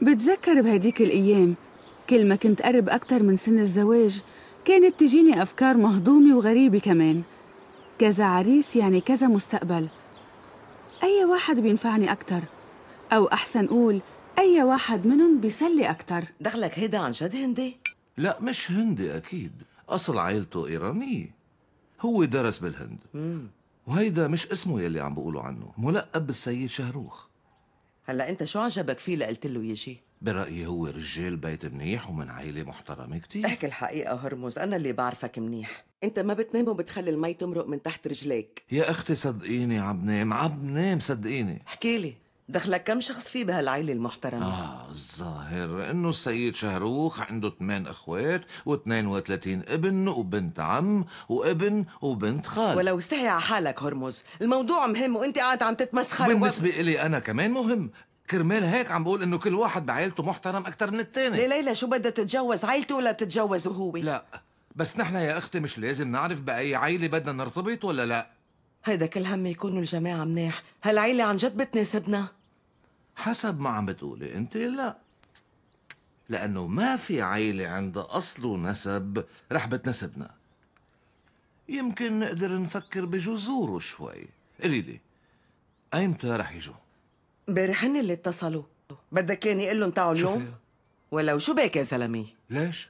بتذكر بهديك الأيام كل ما كنت قرب أكتر من سن الزواج كانت تجيني أفكار مهضومة وغريبة كمان. كذا عريس يعني كذا مستقبل، أي واحد بينفعني أكتر؟ أو أحسن قول أي واحد منهم بيسلي أكتر؟ دخلك هيدا عن جد هندي؟ لا مش هندي أكيد، أصل عائلته إيرانية. هو درس بالهند. وهيدا مش اسمه يلي عم بقولوا عنه، ملقب بالسيد شهروخ. هلا انت شو عجبك فيه لقلت له يجي؟ برأيي هو رجال بيت منيح ومن عائلة محترمة كتير. احكي الحقيقة هرمز، أنا اللي بعرفك منيح. انت ما بتنام وبتخلي المي تمرق من تحت رجليك. يا أختي صدقيني عبنام صدقيني. احكي لي، دخلك كم شخص فيه بهالعائلة المحترمة؟ الظاهر إنه السيد شهروخ عنده 8 أخوات و32 ابن وبنت عم وابن وبنت خال. ولو استحي على حالك هرمز، الموضوع مهم وانت قاعد عم تتمسخر. بالنسبة إلي أنا كمان مهم، كرمال هيك عم بقول إنه كل واحد بعائلته محترم أكتر من التاني. ليه ليلى شو بدها تتجوز عائلته ولا بتتجوزه هو؟ لا بس نحن يا أختي مش لازم نعرف بأي عائلة بدنا نرتبط ولا لا؟ هيدا كل هم يكونوا الجماعة منيح، هالعيلة عن جد بتناسبنا؟ حسب ما عم بتقولي انت لا، لأنه ما في عيلة عندها أصل ونسب رح بتناسبنا. يمكن نقدر نفكر بجذور شوي. قليلي ايمتى رح يجوا؟ امبارح هن اللي اتصلوا. بدك كان يقول لهم تعالوا اليوم؟ ولو شو بك يا زلمه؟ ليش؟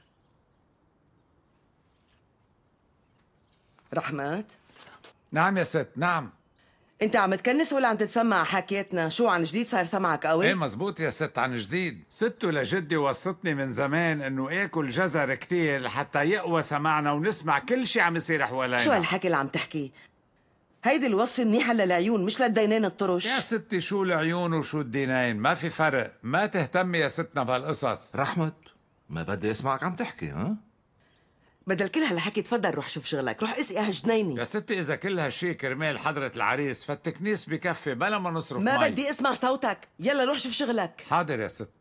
رحمت؟ نعم يا ست. نعم. انت عم تكنس ولا عم تتسمع حكيتنا؟ شو عن جديد صار سمعك قوي؟ ايه مزبوط يا ست، عن جديد. ستو لجدي وصتني من زمان انه اكل جزر كتير لحتى يقوى سمعنا ونسمع كل شي عم يصير حوالينا. شو هالحكي اللي عم تحكيه؟ هيدي الوصفة منيحة للعيون مش للدينين الطرش. يا ستي شو العيون وشو الدينين، ما في فرق. ما تهتمي يا ستنا بهالقصص. رحمت ما بدي اسمعك عم تحكي. بدل كل هالحكي تفضل روح شوف شغلك، روح اسقي هالجنيني. يا ستي إذا كل هالشي كرمال حضرة العريس فالتكنيس بكفي بلا ما نصرف ما مي. بدي اسمع صوتك، يلا روح شوف شغلك. حاضر يا ست.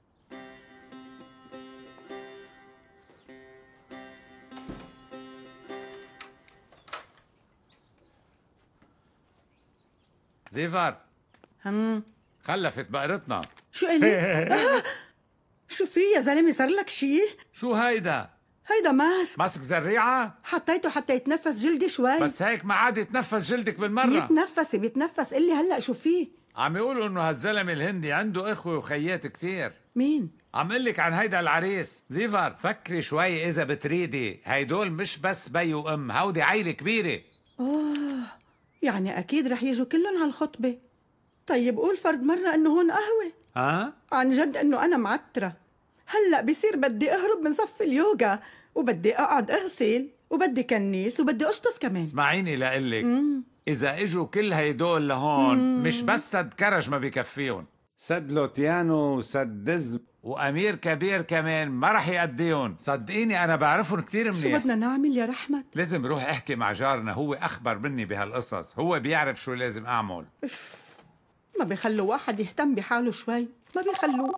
زيفر خلفت بقرتنا. شو قلت؟ شو في يا زلمه، صار لك شي؟ شو هيدا؟ هيدا ماسك. ماسك زريعة؟ حطيته حتى يتنفس جلدي شوي. بس هيك ما عاد يتنفس جلدك بالمرة. بيتنفس. قلي هلا شو فيه؟ عم يقولوا انه هالزلمة الهندي عنده اخوة وخيات كتير. مين؟ عم قلك عن هيدا العريس. زيفر فكري شوي اذا بتريدي، هيدول مش بس بي وام، هودي عيلة كبيرة. يعني اكيد رح يجوا كلهم هالخطبة. طيب قول فرد مرة انه هون قهوة. عن جد انه انا معترة. هلأ بصير بدي اهرب من صف اليوغا، وبدي اقعد اغسل، وبدي كنيس، وبدي اشطف كمان. اسمعيني لقلك، اذا اجوا كل هيدول لهون مش بس سد كرج ما بكفيهم، سد لوتيانو وسد دز وامير كبير كمان ما رح يأديهم. صدقيني انا بعرفهم كتير منيح. شو بدنا نعمل يا رحمت؟ لازم روح احكي مع جارنا، هو اخبر مني بهالقصص، هو بيعرف شو لازم اعمل. ما بيخلوا واحد يهتم بحاله شوي، ما بيخلوه.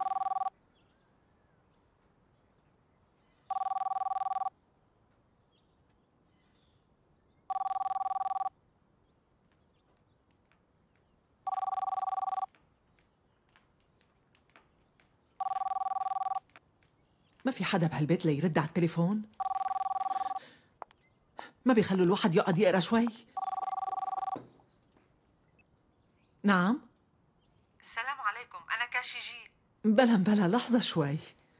ما في حدا بهالبيت ليرد على التليفون؟ ما بيخلوا الواحد يقعد يقرا شوي؟ نعم. السلام عليكم، أنا كاشيجي. بلا لحظة شوي.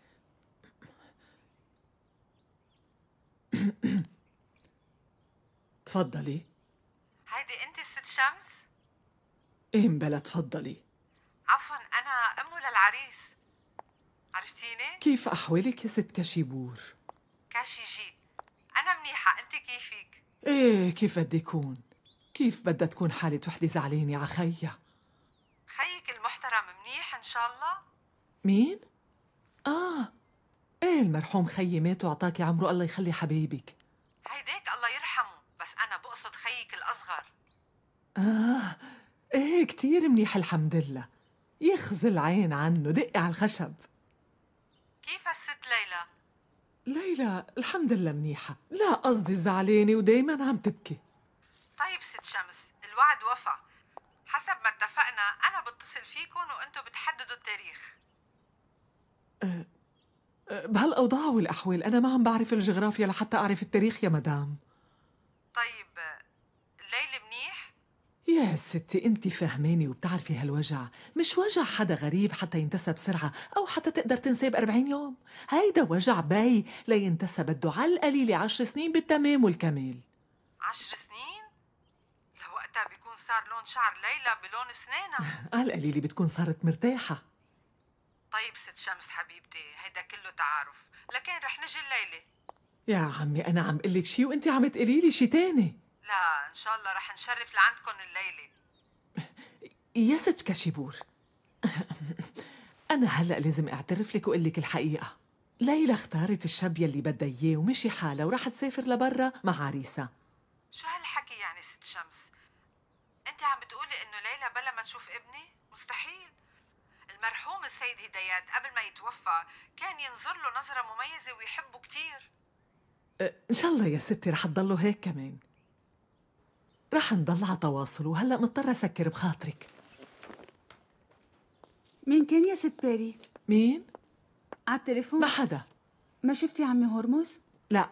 تفضلي. هيدي أنت الست شمس؟ ايه بلا تفضلي. عفواً أنا أمه للعريس، عرفتيني؟ كيف أحوالك يا ست كشيبور؟ كاشيجي. أنا منيحة، أنت كيفك؟ ايه كيف بدي يكون؟ كيف بدها تكون حالة وحدة زعلانة ع خيّا؟ خيك المحترم منيح إن شاء الله؟ مين؟ ايه المرحوم خيي مات وعطاكي عمره، الله يخلي حبايبك. هيداك الله يرحمه، بس أنا بقصد خيك الأصغر. ايه كتير منيح الحمد لله. يخزي العين عنه، دقي على الخشب. كيف الست ليلى؟ ليلى الحمد لله منيحة، لا قصدي زعلانة ودايما عم تبكي. طيب ست شمس، الوعد وفى. حسب ما اتفقنا أنا بتصل فيكن وأنتوا بتحددوا التاريخ. بهالأوضاع والأحوال أنا ما عم بعرف الجغرافيا لحتى أعرف التاريخ يا مدام. طيب الليلة منيح؟ يا ستي انت فهماني وبتعرفي هالوجع مش وجع حدا غريب حتى ينتسى بسرعة أو حتى تقدر تنساه ب40 يوم. هيدا وجع باي لينتسى بده على القليلة 10 سنين بالتمام والكمال. 10 سنين؟ لوقتها بيكون صار لون شعر ليلى بلون اسنانها. على القليلة بتكون صارت مرتاحة. طيب ست شمس حبيبتي، هيدا كله تعارف، لكن رح نجي الليلة. يا عمي أنا عم قلك شي وانت عم تقليلي شي تاني. لا إن شاء الله رح نشرف لعندكم الليلة. يا ست كشبور، أنا هلأ لازم أعترف لك وأقول لك الحقيقة. ليلى اختارت الشاب يلي بدها إياه ومشي حالها وراح تسافر لبرا مع عريسها. شو هالحكي يعني ست شمس؟ انت عم بتقولي انه ليلى بلا ما تشوف ابني؟ مستحيل. المرحوم السيد هدايات قبل ما يتوفى كان ينظر له نظرة مميزة ويحبه كتير. إن شاء الله يا ستي رح تضلوا هيك كمان. رح نضل على تواصل وهلأ مضطرة أسكر بخاطرك. مين كان يا ست باري؟ مين؟ على التليفون؟ ما حدا. ما شفتي عمي هرمز؟ لا.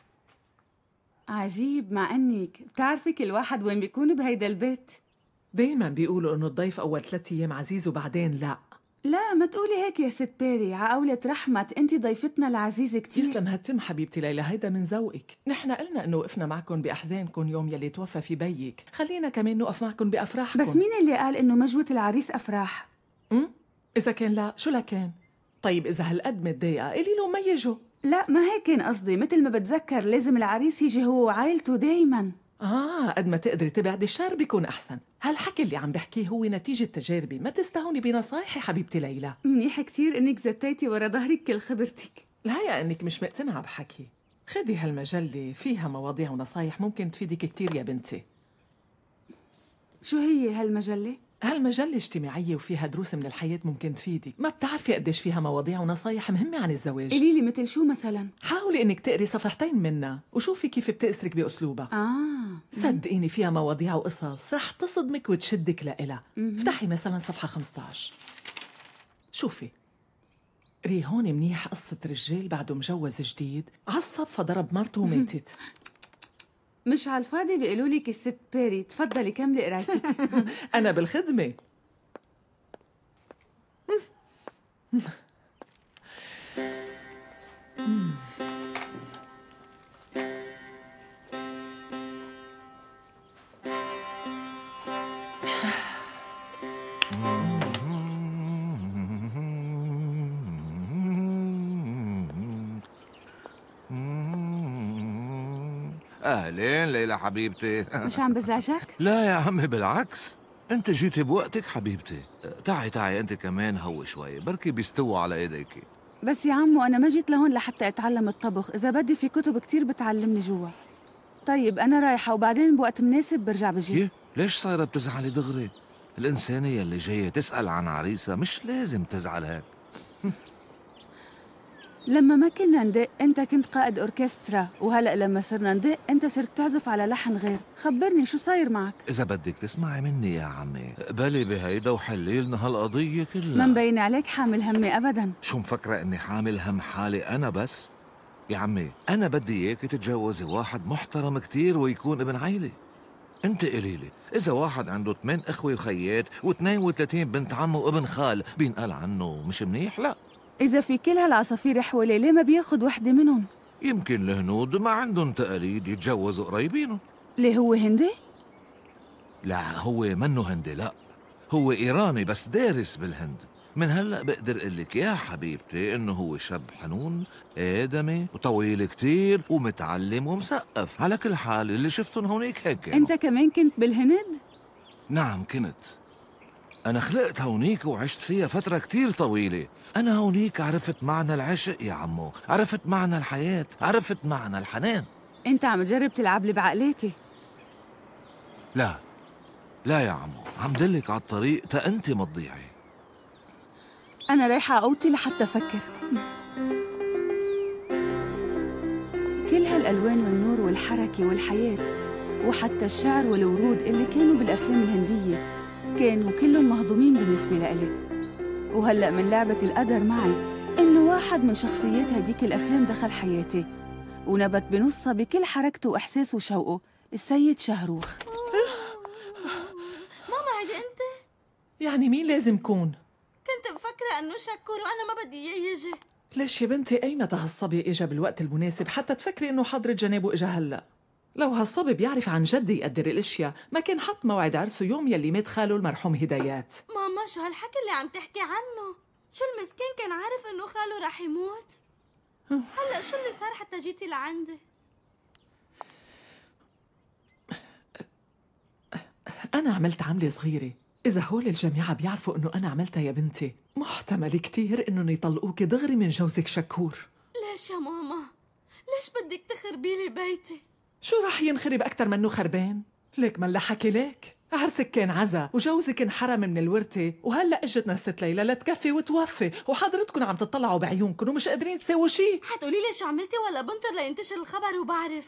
عجيب، مع انك بتعرفي كل واحد وين بيكون بهيدا البيت. دايما بيقولوا انه الضيف اول 3 ايام عزيز وبعدين لا. لا ما تقولي هيك يا ست باري، عقولة رحمت انت ضيفتنا العزيزة كتير. يسلم هالتم حبيبتي ليلى، هيدا من ذوقك. نحن قلنا انه وقفنا معكم باحزانكم يوم يلي توفى في بيك، خلينا كمان نوقف معكم بافراحكم. بس مين اللي قال انه مجوة العريس افراح؟ اذا كان لا شو لكان؟ طيب اذا هالقد متضايقه قولي له ميجوا. لا ما هيك كان قصدي، مثل ما بتذكر لازم العريس يجي هو وعائلته دايما. قد ما تقدري تبعدي الشر بيكون احسن. هالحكي اللي عم بحكيه هو نتيجه تجاربي، ما تستهوني بنصايحي حبيبتي ليلى. منيح كتير انك زتيتي ورا ظهرك كل خبرتك. الحقيقه انك مش مقتنعه بحكي. خدي هالمجله فيها مواضيع ونصايح ممكن تفيدك كتير يا بنتي. شو هي هالمجله؟ هالمجلة اجتماعية وفيها دروس من الحياة ممكن تفيدك. ما بتعرفي قديش فيها مواضيع ونصايح مهمة عن الزواج. قوليلي مثل شو مثلا؟ حاولي انك تقري صفحتين منها وشوفي كيف بتأثرك بأسلوبها. صدقيني فيها مواضيع وقصص رح تصدمك وتشدك لإلها. افتحي مثلا صفحة 15 شوفي. ري هون منيح قصة رجال بعده مجوز جديد عصب فضرب مرته وماتت. مش على الفاضي بيقولوا لك الست باري، تفضلي كملي قرايتك. أنا بالخدمة. أهلين ليلى حبيبتي. مش عم بزعجك؟ لا يا عمي بالعكس، انت جيتي بوقتك حبيبتي. تعي انت كمان هوي شوي، بركي بيستووا على ايديكي. بس يا عمو انا ما جيت لهون لحتى اتعلم الطبخ، اذا بدي في كتب كتير بتعلمني جوا. طيب انا رايحه وبعدين بوقت مناسب برجع بجي. ليش صايره بتزعلي دغري؟ الانسانيه اللي جايه تسال عن عريسها مش لازم تزعل هيك. لما ما كنا ندق انت كنت قائد اوركسترا، وهلأ لما صرنا ندق انت صرت تعزف على لحن غير. خبرني شو صاير معك؟ اذا بدك تسمعي مني يا عمي اقبلي بهيدا وحلي لنا هالقضيه كلها. ما مبين عليك حامل همي ابدا. شو مفكره اني حامل هم حالي انا بس؟ يا عمي انا بدي اياك تتجوزي واحد محترم كتير ويكون ابن عيلة. انت قليلي اذا واحد عنده 8 اخوه وخيات و32 بنت عم وابن خال بينقال عنه مش منيح؟ لا. إذا في كل هالعصافير حواليه ليه ما بياخد وحدة منهم؟ يمكن الهنود ما عندهم تقاليد يتجوزوا قريبينهم. ليه هو هندي؟ لا هو منه هندي، لا هو إيراني بس دارس بالهند. من هلأ بقدر قلك يا حبيبتي إنه هو شاب حنون آدمي وطويل كتير ومتعلم ومثقف. على كل حال اللي شفتهم هونيك هيك. أنت كمان كنت بالهند؟ نعم كنت. أنا خلقت هونيك وعشت فيها فترة كتير طويلة. أنا هونيك عرفت معنى العشق يا عمو، عرفت معنى الحياة، عرفت معنى الحنان. أنت عم تجرب تلعب لي بعقلاتي. لا لا يا عمو، عم دلك على الطريق تا أنت ما تضيعي. أنا رايحة أوطي لحتى أفكر. كل هالألوان والنور والحركة والحياة وحتى الشعر والورود اللي كانوا بالأفلام الهندية كانوا كلهم مهضومين بالنسبة لإلي. وهلأ من لعبة القدر معي إنه إنه واحد من شخصيات هديك الأفلام دخل حياتي ونبت بنصها بكل حركته وإحساسه وشوقه، السيد شهروخ. ماما هيدي أنت؟ يعني مين لازم كون؟ كنت مفكرة إنه شكور وأنا ما بدي إياه يجي. ليش يا بنتي أيمتى هالصبي إجا بالوقت المناسب حتى تفكري إنه حضرة جنابه إجا هلأ؟ لو هالصبي بيعرف عن جد يقدر الاشياء ما كان حط موعد عرسه يوم يلي مات خاله المرحوم هدايات. ماما شو هالحكي اللي عم تحكي عنه؟ شو المسكين كان عارف انه خاله رح يموت؟ هلا شو اللي صار حتى جيتي لعندي؟ انا عملت عملة صغيرة، اذا هول الجماعة بيعرفوا انه انا عملتها يا بنتي محتمل كتير انهم يطلقوكي دغري من جوزك شكور. ليش يا ماما؟ ليش بدك تخربي لي بيتي؟ شو رح ينخرب أكتر منه خربان؟ ليك من حكي لك عرسك كان عزا وجوزك انحرم من الورثة وهلأ اجتنا الست ليلى لتكفي وتوفي وحضرتكم عم تطلعوا بعيونكم ومش قادرين تسووا شيء. حتقولي لي شو عملتي ولا بنطر لينتشر الخبر وبعرف؟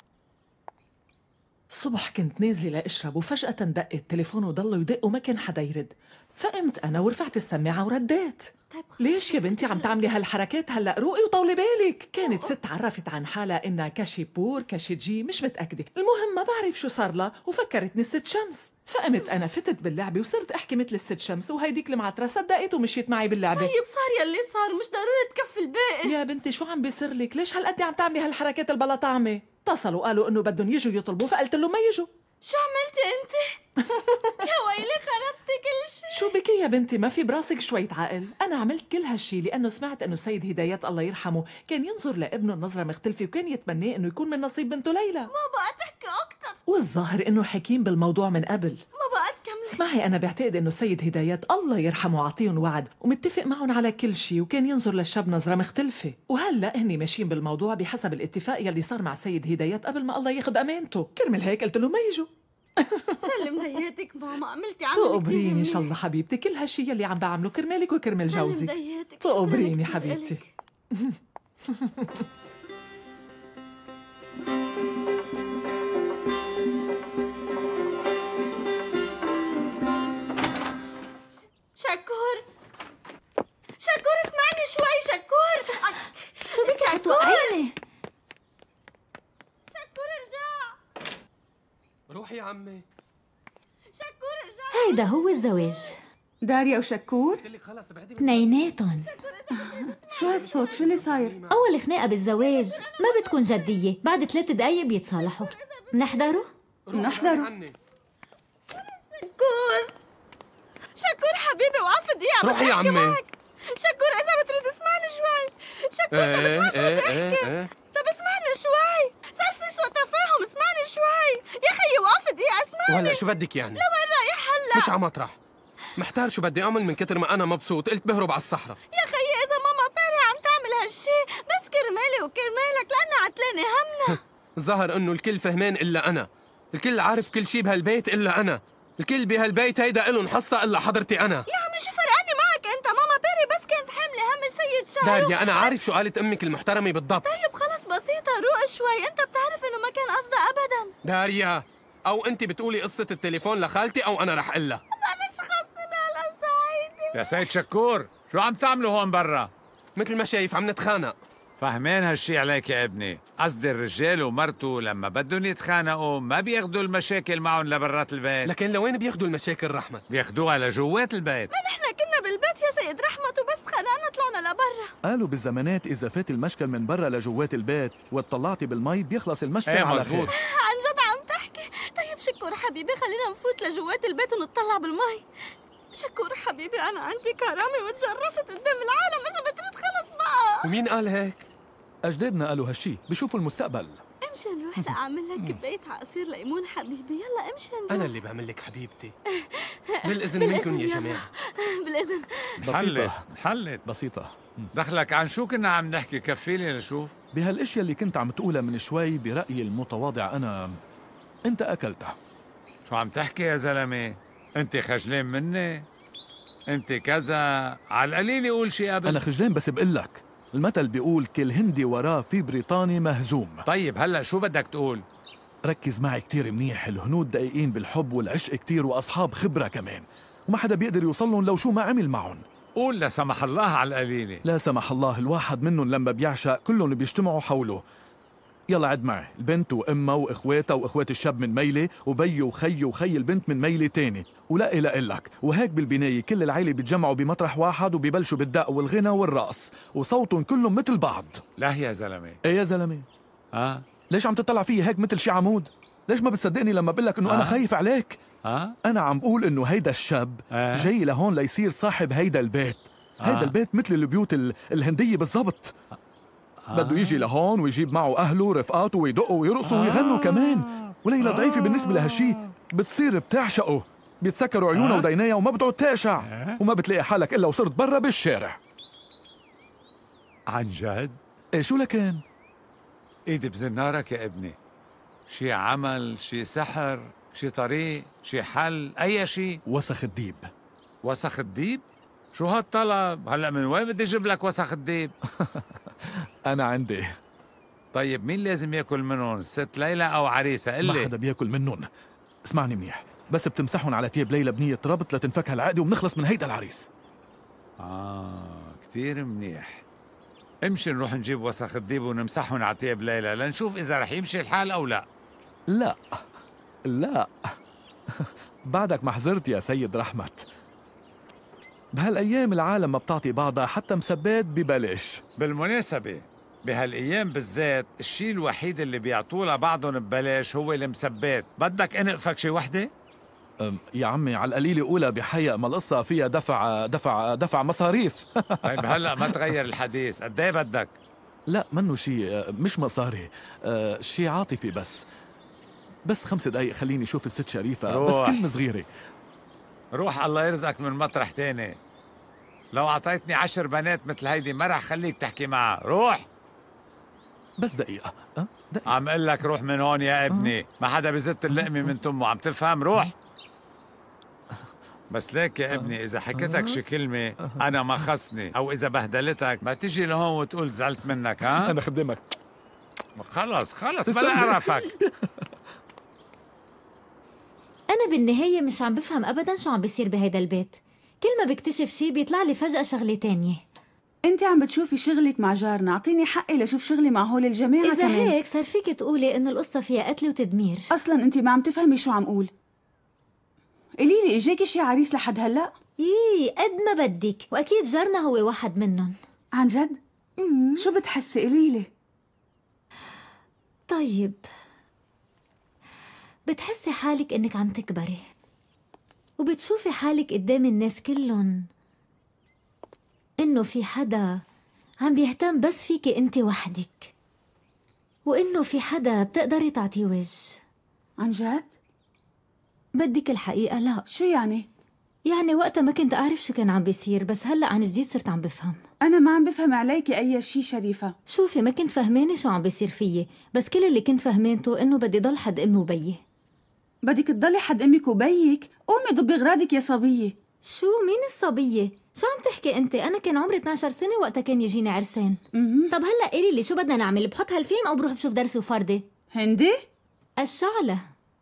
الصبح كنت نازلة لأشرب وفجأة دق التليفون وضلوا يدق وما كان حدا يرد، فقمت أنا ورفعت السماعة ورديت. طيب ليش يا بنتي عم تعملي هالحركات هلأ؟ روقي وطولي بالك. كانت ست عرفت عن حالها إنها كشي بور كشي جي مش متأكدة، المهم ما بعرف شو صار لها وفكرتني ست شمس، فقمت أنا فتت باللعبة وصرت أحكي مثل الست شمس وهيديك المعترة صدقت ومشيت معي باللعبة. طيب صار يلي صار مش ضروري تكفي الباقي. يا بنتي شو عم بيصير لك؟ ليش هالقد عم تعملي هالحركات البلا طعمة؟ اتصلوا قالوا إنه بدهم يجوا يطلبوا فقلت لهم ما يجوا. شو عملتي انت؟ يا ويلي خربتي كل شيء. شو بكي يا بنتي ما في براسك شوية عقل؟ أنا عملت كل هالشي لأنه سمعت إنه السيد هدايات الله يرحمه كان ينظر لابنه النظرة مختلفة وكان يتمناه إنه يكون من نصيب بنته ليلى. ما بقى تحكي أكتر. والظاهر إنه حكيم بالموضوع من قبل. ما بقى تكملي. اسمعي أنا بعتقد إنه السيد هدايات الله يرحمه عطيهم وعد ومتفق معهم على كل شي وكان ينظر للشاب نظرة مختلفة، وهلا هني ماشيين بالموضوع بحسب الاتفاق يلي صار مع السيد هدايات قبل ما الله ياخذ أمانته. كرمل هيك قلت له ما يجوا. سلم دياتك ماما عملتي عمل تقبريني ان شاء الله حبيبتي، كل هالشي يلي عم بعمله كرمالك وكرمال جوزك. تقبريني حبيبتي. شكور شكور اسمعني شوي. شكور شو بدك عم توقعيني؟ شكور ارجع. روحي يا عمي. شكور ارجع. هيدا هو الزواج. داريا وشكور اثنيناتهم. شو هالصوت؟ شو اللي صاير؟ أول خناقة بالزواج ما بتكون جدية، بعد 3 دقايق بيتصالحوا. منحضره؟ منحضره. شكور حبيبي وقف دقيقة. روحي يا عمي. شكور إذا بتريد اسمعني شوي. شكور طب اسمع شو بدي أحكي. طب اسمعني شوي، صار في سوء تفاهم، اسمعني شوي يا خيي وقف دقيقة اسمعني. وهلا شو بدك يعني؟ لوين رايح هلا؟ مش عم اطرح، محتار شو بدي اعمل من كتر ما انا مبسوط، قلت بهرب على الصحراء. يا خيي إذا ماما بيري عم تعمل هالشي بس كرمالي وكرمالك لأنها عتلاني همنا. الظاهر انه الكل فهمان الا انا، الكل عارف كل شي بهالبيت الا انا، الكل بهالبيت هيدا إلن حصة الا حضرتي انا. يا عمي شو فرقاني معك انت؟ ماما بيري بس كانت حاملة هم السيد شهر. داريا انا عارف شو قالت امك المحترمة بالضبط. طيب خلص بسيطة، روق شوي، انت بتعرف انه ما كان قصدها ابدا. داريا او انت بتقولي قصة التليفون لخالتي او انا رح قلها. ما مش خاصة بهالقصة هيدي. يا سيد شكور شو عم تعملوا هون برا؟ مثل ما شايف عم نتخانق. فهمين هالشي عليك يا ابني، قصدي الرجال ومرته لما بدهم يتخانقوا ما بياخدوا المشاكل معهم لبرات البيت. لكن لوين بياخدوا المشاكل رحمت؟ بياخدوها لجوات البيت. ما نحن كنا بالبيت يا سيد رحمت وبس تخانقنا طلعنا لبرا. قالوا بالزمانات إذا فات المشكل من برا لجوات البيت واتطلعتي بالمي بيخلص المشكل على خير. عن جد عم تحكي؟ طيب شكور حبيبي خلينا نفوت لجوات البيت ونطلع بالمي. شكور حبيبي أنا عندي كرامة وتجرست قدام العالم، إذا بتريد خلص بقى. ومين قال هيك؟ أجدادنا قالوا هالشي، بيشوفوا المستقبل. امشي نروح لأعمل لك كباية عصير ليمون حبيبي، يلا امشي نروح. أنا اللي بعمل لك حبيبتي. بالإذن منكم يا جماعة. بالإذن. حلت بسيطة. دخلك عن شو كنا عم نحكي؟ كفيلي لشوف. بهالاشياء اللي كنت عم تقولها من شوي برأيي المتواضع أنا أنت أكلتها. شو عم تحكي يا زلمة؟ أنت خجلان مني؟ أنت كذا، على القليل قول شي قبل. أنا خجلان بس بقلك المثل بيقول كل هندي وراه في بريطاني مهزوم. طيب هلأ شو بدك تقول؟ ركز معي كتير منيح، الهنود دقيقين بالحب والعشق كتير وأصحاب خبرة كمان، وما حدا بيقدر يوصلهم لو شو ما عمل معهم. قول لا سمح الله على القليلة. لا سمح الله، الواحد منهم لما بيعشق كلهم بيجتمعوا حوله. يلا عد معي، البنت وامها واخواتها واخوات الشاب من ميلة، وبي وخي وخي البنت من ميلة تاني، ولا إلى إلك. وهيك بالبناية كل العيلة بيتجمعوا بمطرح واحد وبيبلشوا بالدق والغنى والرقص، وصوتهم كلهم مثل بعض. لا يا زلمة. ايه يا زلمة؟ ليش عم تطلع فيي هيك مثل شي عمود؟ ليش ما بتصدقني لما بقول لك انه انا خايف عليك؟ انا عم بقول انه هيدا الشاب جاي لهون ليصير صاحب هيدا البيت. هيدا البيت مثل البيوت الهندية بالضبط. بده يجي لهون ويجيب معه أهله ورفقاته ويدقوا ويرقصوا ويغنوا كمان. وليلى ضعيفة بالنسبة لهالشي، بتصير بتعشقه، بيتسكروا عيونها ودينيها وما بتقعد تقشع، وما بتلاقي حالك إلا وصرت برا بالشارع. عن جد؟ إيه شو لكان؟ ايدي بزنارك يا ابني. شي عمل، شي سحر، شي طريق، شي حل، أي شي. وسخ الديب. وسخ الديب؟ شو هالطلب؟ هلأ من وين بدي أجيب لك وسخ الديب؟ أنا عندي. طيب مين لازم ياكل منهم؟ الست ليلى أو عريسة؟ قلي. ما حدا بياكل منهم. اسمعني منيح، بس بتمسحهم على تياب ليلى بنية ربط لتنفك هالعقدة وبنخلص من هيدا العريس. كثير منيح. امشي نروح نجيب وسخ الديب ونمسحهم على تياب ليلى لنشوف إذا رح يمشي الحال أو لا. لا لا بعدك ما حضرت يا سيد رحمت. بهالأيام العالم ما بتعطي بعضها حتى مسبات ببلاش. بالمناسبة بهالأيام بالذات الشيء الوحيد اللي بيعطوا لبعضهم ببلاش هو المسبات. بدك انقفك شي وحدة؟ يا عمي على القليلة أولى بحياء، ما القصة فيها دفع مصاريف. طيب هلأ ما تغير الحديث، قد ايه بدك؟ لا منه شي، مش مصاري، شي عاطفي بس 5 دقايق خليني أشوف الست شريفة. روح. بس كلمة صغيرة. روح الله يرزقك من مطرح تاني. لو أعطيتني 10 بنات مثل هيدي ما رح خليك تحكي معها. روح. بس دقيقة. عم قل لك روح من هون يا ابني. ما حدا بزت اللقمة من تمه، عم تفهم؟ روح. بس ليك يا ابني إذا حكيتك شي كلمة أنا ما خصني، أو إذا بهدلتك ما تيجي لهون وتقول زعلت منك. أنا خدمك. خلص بلا قرفك. أنا بالنهاية مش عم بفهم أبداً شو عم بيصير بهيدا البيت. كل ما بكتشف شي بيطلع لي فجأة شغلة تانية. انت عم بتشوفي شغلك مع جارنا، اعطيني حقي لشوف شغلي مع هول الجماعة. إذا كمان هيك صار فيك تقولي إنه القصة فيها قتل وتدمير. أصلاً انت ما عم تفهمي شو عم قول. قليلي إجاكي شي عريس لحد هلأ؟ قد ما بدك، وأكيد جارنا هو واحد منهم. عن جد؟ شو بتحسي قليلي؟ طيب بتحسي حالك إنك عم تكبري وبتشوفي حالك قدام الناس كلهم إنه في حدا عم بيهتم بس فيكي أنت وحدك، وإنه في حدا بتقدري تعطيه وجه. عن جد؟ بدك الحقيقة؟ لا. شو يعني؟ يعني وقتها ما كنت أعرف شو كان عم بيصير، بس هلأ عن جديد صرت عم بفهم. أنا ما عم بفهم عليكي أي شي شريفة. شوفي ما كنت فهمانة شو عم بيصير فيي، بس كل اللي كنت فهمانته إنه بدي ضل حد أمي وبيي. بدك تضلي حد أمك وبيك؟ قومي ضبي غراضك يا صبية. شو مين الصبية؟ شو عم تحكي أنت؟ أنا كان عمري 12 سنة وقتها كان يجيني عرسان. طب هلأ قولي لي شو بدنا نعمل؟ بحط هالفيلم أو بروح بشوف درس وفردة؟ هندي؟ الشعلة.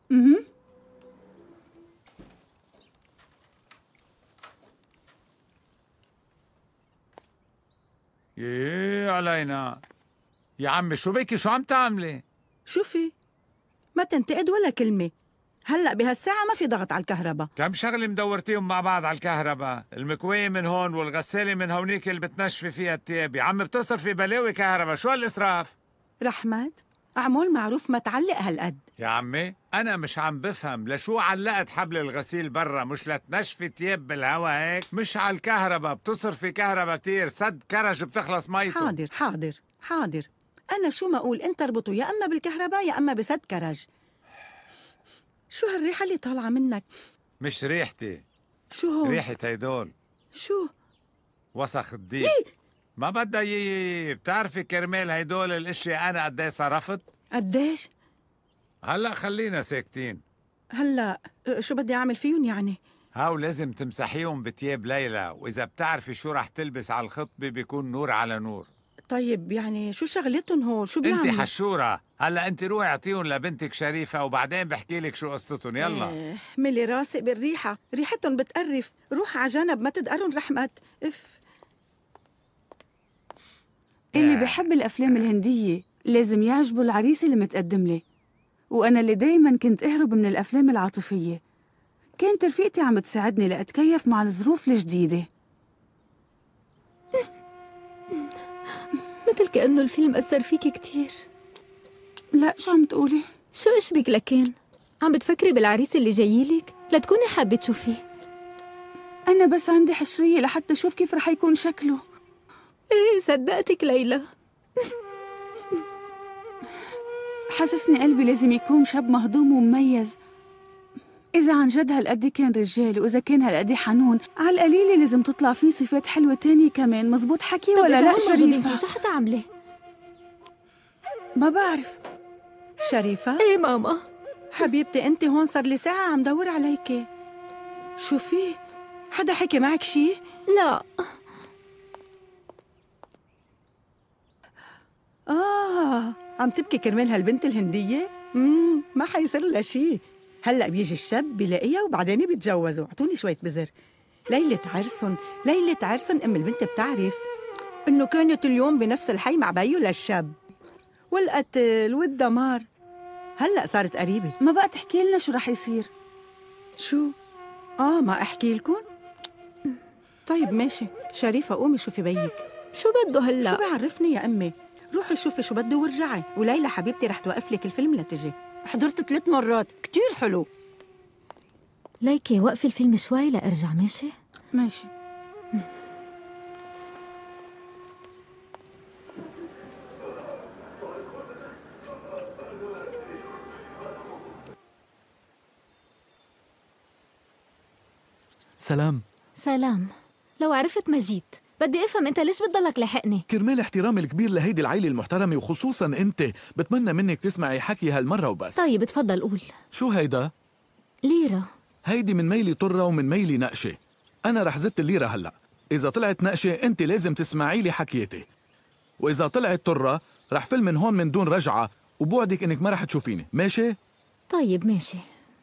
ييه علينا يا عمي، شو بيكي؟ شو عم تعملي؟ شوفي ما تنتقد ولا كلمة. هلأ بهالساعة ما في ضغط على الكهرباء. كم شغلة مدورتيهم مع بعض على الكهرباء، المكوية من هون والغسالة من هونيك اللي بتنشفي فيها التياب. يا عم بتصرفي بلاوي كهرباء، شو هالإسراف؟ رحمت أعمل معروف ما تعلق هالقد. يا عمي أنا مش عم بفهم لشو علقت حبل الغسيل برا، مش لتنشفي تياب بالهوا هيك؟ مش على الكهرباء، بتصرفي كهرباء كتير، سد كرج بتخلص ميته. حاضر أنا شو ما أقول أنت اربطه يا أما بالكهرباء يا أما بسد كرج. شو هالريحة اللي طالعة منك؟ مش ريحتي. شو هو؟ ريحة هيدول. شو؟ وسخ الديب. ما بدها بتعرفي كرمال هيدول الاشياء أنا قديش صرفت؟ قديش؟ هلأ خلينا ساكتين. هلأ شو بدي أعمل فيهم يعني؟ هاو لازم تمسحيهم بتياب ليلى، وإذا بتعرفي شو رح تلبس على الخطبة بيكون نور على نور. طيب يعني شو شغلتهم هول؟ شو انت بيعملوا؟ حشورة، هلا انت روحي اعطيهم لبنتك شريفة وبعدين بحكي لك شو قصتهم. يلا. ملي راسي بالريحة، ريحتهم بتقرف. روح على جنب ما تدقرن رحمت. اللي بحب الأفلام الهندية لازم يعجبه العريس اللي متقدم لي، وأنا اللي دايماً كنت أهرب من الأفلام العاطفية. كانت رفيقتي عم تساعدني لأتكيف مع الظروف الجديدة. مثل كأنه الفيلم أثر فيكي كتير. لا، شو عم تقولي؟ شو اشبك لكان؟ عم بتفكري بالعريس اللي جايلك؟ لا تكوني حابة تشوفيه. أنا بس عندي حشرية لحتى أشوف كيف رح يكون شكله. إيه صدقتك ليلى. حسسني قلبي لازم يكون شاب مهضوم ومميز. إذا عن جد هالقد كان رجال وإذا كان هالقد حنون، على القليلة لازم تطلع فيه صفات حلوة تانية كمان. مزبوط حكي ولا لا شريفة؟ شو حتعملي؟ ما بعرف. شريفة؟ ايه ماما. حبيبتي انت هون صار لي ساعة عم دور عليكي. شو في؟ حدا حكي معك شي؟ لا. عم تبكي كرمال هالبنت الهندية؟ ما حيصير لها شي. هلأ بيجي الشاب بيلاقيها وبعدين بيتجوزوا. اعطوني شوية بزر. ليلة عرسن أم البنت بتعرف إنه كانت اليوم بنفس الحي مع بيو للشاب، والقتل والدمار. هلأ صارت قريبة. ما بقى تحكي لنا شو رح يصير؟ شو؟ ما أحكي لكم؟ طيب ماشي. شريفة قومي شوفي بيك. شو بده هلأ؟ شو بعرفني يا أمي؟ روحي شوفي شو بده ورجعي. وليلى حبيبتي رح توقف لك الفيلم لتجي. حضرت 3 مرات كتير حلو. ليكي وقفي الفيلم شوي لأرجع. ماشي؟ ماشي. سلام. لو عرفت ما جيت. بدي افهم انت ليش بتضلك لاحقني؟ كرمال احترامي الكبير لهيدي العيلة المحترمة وخصوصا انت، بتمنى منك تسمعي حكي هالمرة وبس. طيب تفضل قول. شو هيدا؟ ليرة. هيدي من ميلي طرة ومن ميلي نقشة. أنا رح زدت الليرة هلأ. إذا طلعت نقشة أنت لازم تسمعي لي حكيتي، وإذا طلعت طرة رح فل من هون من دون رجعة، وبوعدك إنك ما رح تشوفيني. ماشي؟ طيب ماشي.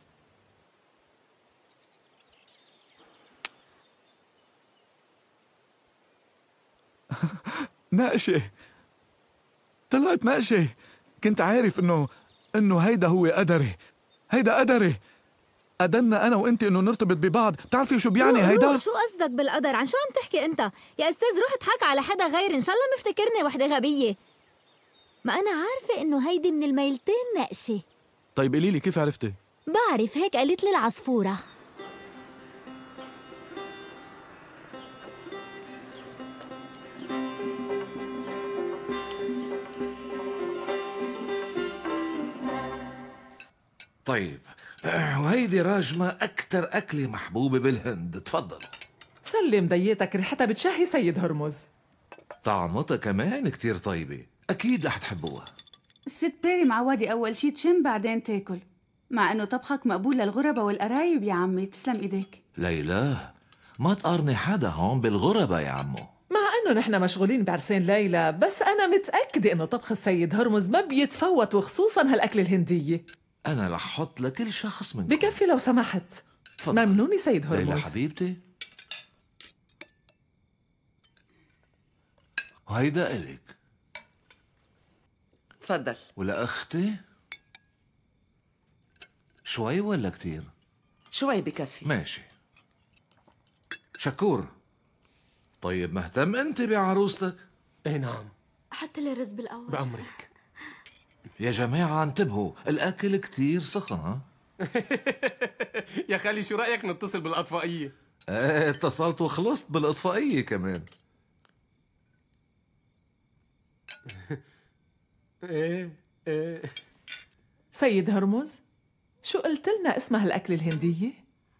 نقشة. طلعت نقشة. كنت عارف إنه هيدا هو قدري. هيدا قدري. قدرنا أنا وأنت إنه نرتبط ببعض. بتعرفي شو بيعني هيدا؟ شو قصدك بالقدر؟ عن شو عم تحكي أنت؟ يا أستاذ روح اضحك على حدا غير، إن شاء الله مفتكرني وحدة غبية. ما أنا عارفة إنه هيدي من الميلتين نقشة. طيب قولي لي كيف عرفتي؟ بعرف، هيك قالت لي العصفورة. طيب، وهيدي راجمة أكتر أكلة محبوبة بالهند. تفضل. سلم ديتك، ريحتها بتشهي سيد هرمز. طعمتها كمان كتير طيبة، أكيد رح تحبوها. الست بيري معودة أول شي تشم بعدين تاكل، مع إنه طبخك مقبول للغربة والقرايب يا عمي. تسلم إيديك. ليلى، ما تقارني حدا هون بالغربة يا عمو. مع انه نحن مشغولين بعرسين ليلى، بس انا متأكدة انه طبخ السيد هرمز ما بيتفوت، وخصوصا هالاكل الهندية. أنا رح حط لكل شخص منكم. بكفي لو سمحت. فضل. ممنوني سيد هرمز. ليلى حبيبتي، وهيدا إلك. تفضل. ولا أختي؟ شوي ولا كتير؟ شوي بكفي. ماشي. شكور، طيب مهتم أنت بعروستك؟ ايه نعم. حط لي رز بالأول. بأمرك. يا جماعة انتبهوا، الأكل كتير سخن. ها؟ يا خالي شو رأيك نتصل بالأطفائية؟ ايه اتصلت وخلصت بالإطفائية كمان. ايه سيد هرمز، شو قلت لنا اسمها الأكل الهندية؟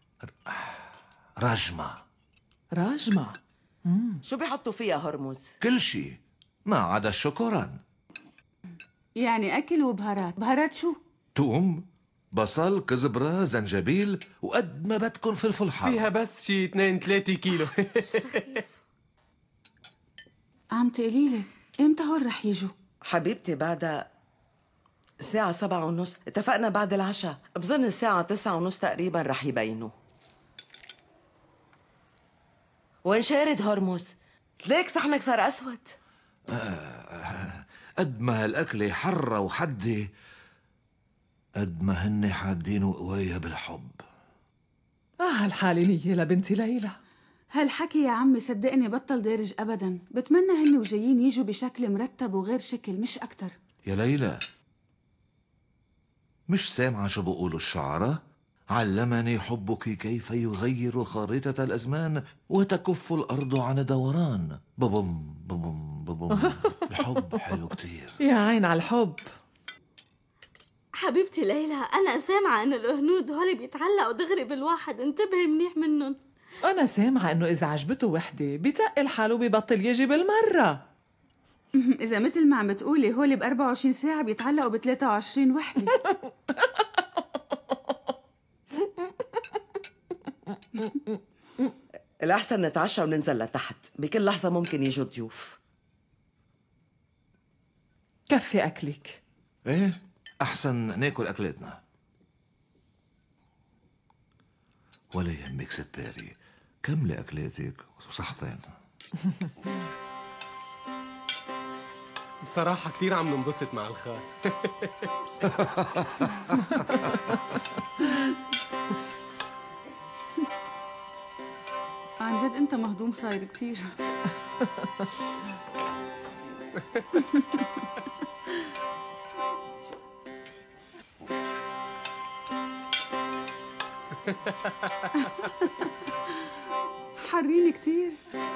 راجمة. شو بيحطوا فيها هرمز؟ كل شي ما عدا الشوكوران. يعني أكل وبهارات. بهارات شو؟ توم، بصل، كزبرة، زنجبيل، وقد ما بدكن فلفل حار. فيها بس شي 2-3 كيلو. عم تقليلي امتى هون رح يجوا؟ حبيبتي بعدها الساعة 7:30. اتفقنا بعد العشاء. بظن الساعة 9:30 تقريبا رح يبينوا. وين شارد هرمز؟ ليك صحنك صار أسود. قد ما هالأكلة حرة وحدة قد ما هن حادين وقوايا بالحب. هالحالة نية لبنتي ليلى. هالحكي يا عمي صدقني بطل دارج أبدا. بتمنى هن وجايين يجوا بشكل مرتب وغير شكل، مش أكتر. يا ليلى، مش سامعة شو بقولوا الشعراء؟ علمني حبك كيف يغير خارطة الأزمان وتكف الأرض عن دوران. ببم ببم ببم. الحب حلو كتير. يا عين على الحب. حبيبتي ليلى، أنا سامعة إنه الهنود هولي بيتعلقوا دغري بالواحد، انتبهي منيح منهم. أنا سامعة إنه إذا عجبته وحدة بيتقل حاله بيبطل يجي بالمرة. إذا مثل ما عم بتقولي هولي ب24 ساعة بيتعلقوا ب23 وحدة. الأحسن نتعشى وننزل لتحت، بكل لحظة ممكن يجوا ضيوف. كفي أكلك. ايه أحسن ناكل أكلتنا. ولا يهمك ست باري، كملي أكلاتك وصحتين. بصراحة كتير عم ننبسط مع الخال. عن جد أنت مهضوم صاير كتير. حريني كتير.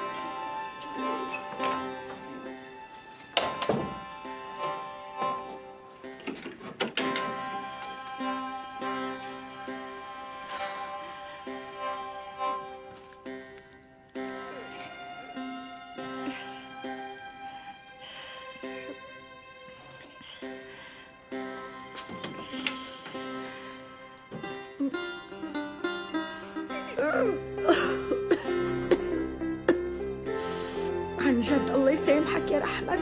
عن جد الله يسامحك يا رحمت.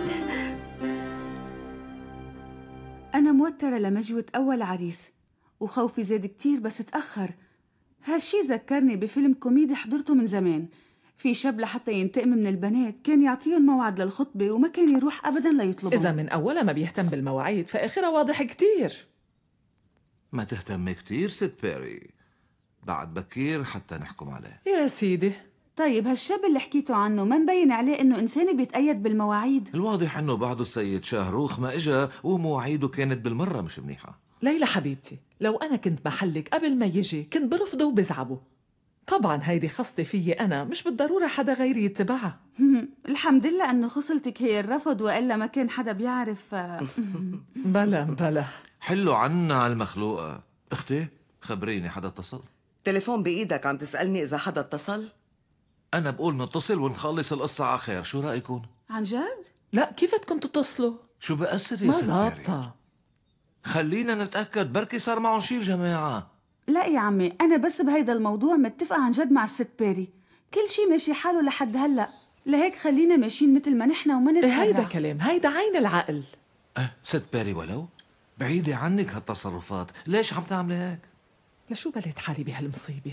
أنا موترة لمجوة أول عريس وخوفي زاد كتير بس تأخر. هالشي ذكرني بفيلم كوميدي حضرته من زمان. في شاب لحتى ينتقم من البنات كان يعطيهم موعد للخطبة وما كان يروح أبدا ليطلبهم. إذا من أولها ما بيهتم بالمواعيد فآخرها واضح كتير. ما تهتم كتير ست باري، بعد بكير حتى نحكم عليه. يا سيدي. طيب هالشاب اللي حكيته عنه ما مبين عليه إنه إنسان بيتأيد بالمواعيد؟ الواضح إنه بعده السيد شاهروخ ما إجا ومواعيده كانت بالمرة مش منيحة. ليلى حبيبتي، لو أنا كنت محلك قبل ما يجي كنت برفضه وبزعبه. طبعا هيدي خصتي فيي أنا، مش بالضرورة حدا غيري يتبعها. الحمد لله أنه خصلتك هي الرفض، وإلا ما كان حدا بيعرف. بلا حلوا عنا هالمخلوقة. أختي خبريني، حدا اتصل؟ تليفون بإيدك عم تسألني إذا حدا اتصل؟ أنا بقول نتصل ونخلص القصة على خير، شو رأيكم؟ عن جد؟ لا، كيف بدكم تتصلوا؟ شو بأثر يا ما ست ظابطة. خلينا نتأكد، بركي صار معهم شي الجماعة. لا يا عمي، أنا بس بهيدا الموضوع متفقة عن جد مع الست باري. كل شي ماشي حاله لحد هلأ، لهيك خلينا ماشيين مثل ما نحن وما نتسرع. هيدا كلام، هيدا عين العقل. ست باري، ولو بعيدة عنك هالتصرفات، ليش عم تعملي هيك؟ لشو بليت حالي بهالمصيبة؟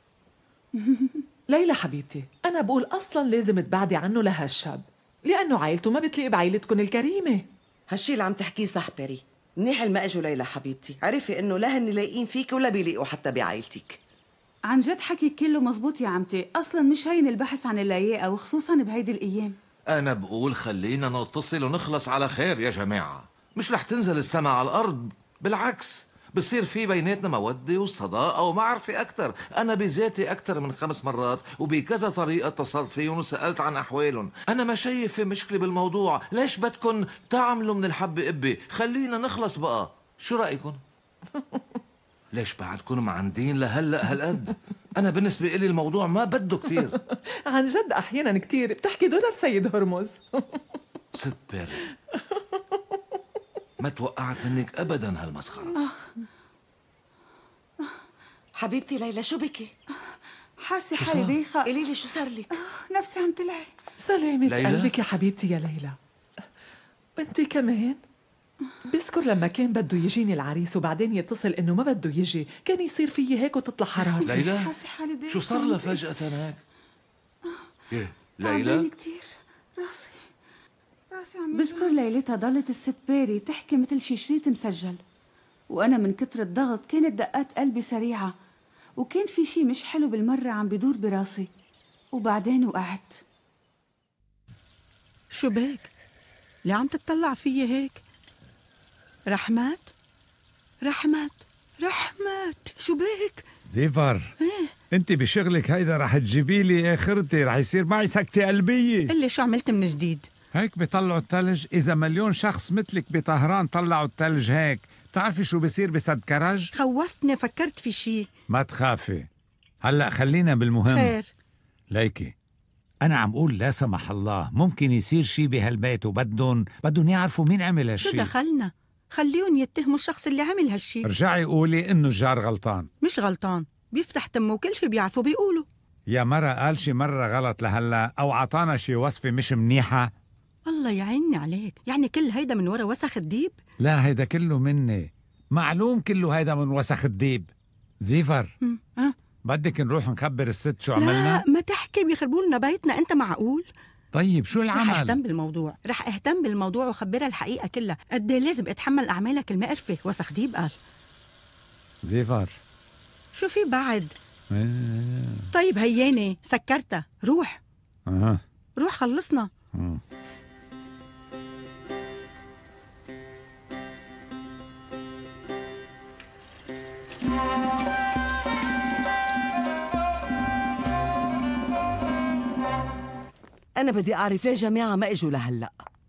ليلى حبيبتي، أنا بقول أصلاً لازم تبعدي عنه لهالشاب، لأنه عائلته ما بتليق بعائلتكن الكريمة. هالشي اللي عم تحكيه صح باري. منيح ما اجوا ليلى حبيبتي، عرفي انه لا هن لايقين فيك ولا بيليقوا حتى بعائلتك. عن جد حكي كله مزبوط يا عمتي، أصلاً مش هين البحث عن اللايقة وخصوصاً بهيدي الأيام. أنا بقول خلينا نتصل ونخلص على خير يا جماعة، مش رح تنزل السما على الأرض، بالعكس بصير في بيناتنا مودة وصداقة ومعرفة أكتر. أنا بذاتي أكتر من 5 مرات وبكذا طريقة اتصلت فيهم وسألت عن أحوالهم. أنا ما شايف في مشكلة بالموضوع، ليش بدكن تعملوا من الحبة قبة؟ خلينا نخلص بقى، شو رأيكم؟ ليش بعدكن معندين لهلأ هالقد؟ أنا بالنسبة إلي الموضوع ما بده كتير. عن جد أحيانا كتير بتحكي دولار سيد هرمز. ست باري، ما توقعت منك أبدا هالمسخرة. حبيبتي ليلى، شو بكي؟ حاسة حالي دايخة. قولي لي شو صار لك؟ نفسي عم تلعي. سلامة قلبك يا حبيبتي يا ليلى. وانت كمان؟ بذكر لما كان بده يجيني العريس وبعدين يتصل انه ما بده يجي، كان يصير فيي هيك وتطلع حرارتي. ليلى شو صار لها فجأة هيك؟ ايه ليلى؟ كتير راسي عم بذكر ليلتها ضلت الست باري تحكي مثل شي شريط مسجل، وانا من كتر الضغط كانت دقات قلبي سريعة، وكان في شي مش حلو بالمرة عم بدور براسي، وبعدين وقعت. شو بك؟ ليه عم تطلع فيي هيك؟ رحمت شو بك؟ زيفر انت بشغلك هيدا رح تجيبي لي اخرتي، رح يصير معي سكتة قلبية. قلي شو عملت من جديد؟ هيك بيطلعوا الثلج. اذا مليون شخص مثلك بطهران طلعوا الثلج هيك، بتعرفي شو بصير بسد كرج؟ خوفتني، فكرت في شي. ما تخافي، هلأ خلينا بالمهم. خير. ليكي أنا عم قول لا سمح الله ممكن يصير شي بهالبيت وبدن يعرفوا مين عمل هالشي. شو دخلنا؟ خليهم يتهموا الشخص اللي عمل هالشي. رجعي قولي إنه الجار غلطان. مش غلطان، بيفتح تمه وكل شي بيعرفوا بيقولوا. يا مرة قال شي مرة غلط لهلا أو عطانا شي وصفة مش منيحة؟ الله يعيني عليك، يعني كل هيدا من ورا وسخ الديب؟ لا هيدا كله مني، معلوم كله هيدا من وسخ الديب. زيفر بدك نروح نخبر الست شو عملنا؟ لا ما تحكي، بيخربوا لنا بيتنا. انت معقول؟ طيب شو العمل؟ رح اهتم بالموضوع وخبرها الحقيقة كلها. قد ايه لازم اتحمل اعمالك المقرفة؟ وسخ ديب قال. زيفر شو في بعد؟ طيب هياني سكرتها، روح روح خلصنا. أنا بدي أعرف ليه جماعة ما إجوا لهلأ.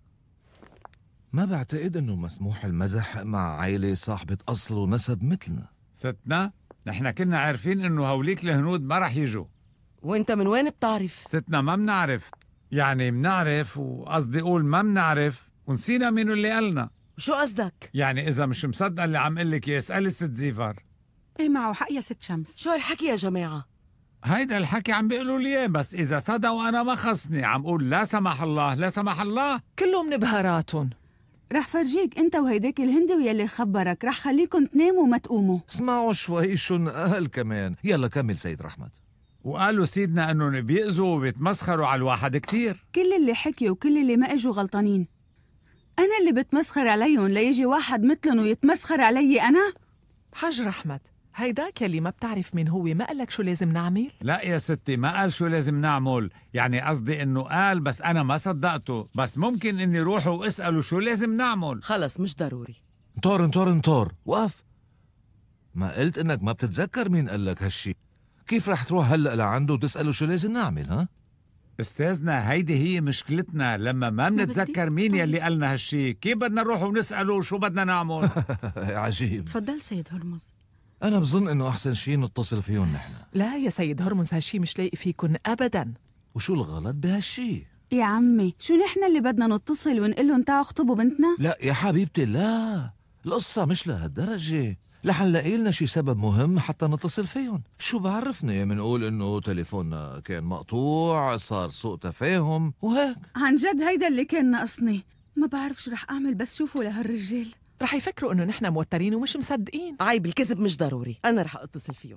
ما بعتقد إنه مسموح المزح مع عائلة صاحبة أصل ونسب مثلنا. ستنا نحن كنا عارفين إنه هوليك الهنود ما رح يجوا. وإنت من وين بتعرف؟ ستنا ما منعرف، يعني منعرف وقصدي أقول ما منعرف ونسينا مين اللي قالنا. شو قصدك؟ يعني إذا مش مصدق اللي عم قلك يسألي ست زيفر. ايه معه حق يا ست شمس. شو هالحكي يا جماعة؟ هيدا الحكي عم بيقولوا لي اياه، بس إذا صدقوا أنا ما خصني، عم قول لا سمح الله لا سمح الله. كلهم من بهاراتهم. رح فرجيك انت وهيداك الهندي يلي خبرك، رح خليكن تناموا وما تقوموا. اسمعوا شوي شو انقال كمان. يلا كمل سيد رحمت. وقالوا سيدنا انهم بيأذوا وبيتمسخروا على الواحد كتير. كل اللي حكي وكل اللي ما اجوا غلطانين. انا اللي بتمسخر عليهم ليجي واحد مثلهم ويتمسخر علي انا؟ حاج رحمت، هيداك يلي ما بتعرف مين هو ما قالك شو لازم نعمل؟ لا يا ستي ما قال شو لازم نعمل، يعني قصدي انه قال بس انا ما صدقته، بس ممكن اني روحوا واسألوا شو لازم نعمل. خلص مش ضروري. انطر وقف. ما قلت انك ما بتتذكر مين قال لك هالشي؟ كيف رح تروح هلأ لعنده وتسأله شو لازم نعمل؟ ها استاذنا هيدي هي مشكلتنا، لما ما بنتذكر مين يلي قالنا هالشي كيف بدنا نروح ونسأله شو بدنا نعمل؟ عجيب. تفضل سيد هرمز. أنا بظن إنه أحسن شي نتصل فيهم نحن. لا يا سيد هرمز، هالشي مش لاقي فيكن أبداً. وشو الغلط بهالشي؟ يا عمي شو نحن اللي بدنا نتصل ونقول لهم تعالوا اخطبوا بنتنا؟ لا يا حبيبتي لا، القصة مش لهالدرجة. لحنلاقي لنا شي سبب مهم حتى نتصل فيهم. شو بعرفني منقول إنه تليفوننا كان مقطوع، صار سوء تفاهم وهيك. عن جد هيدا اللي كان ناقصني. ما بعرف شو رح أعمل بس شوفوا لهالرجال. رح يفكروا إنه نحن موترين ومش مصدقين. عيب الكذب مش ضروري، أنا رح أتصل فيهم.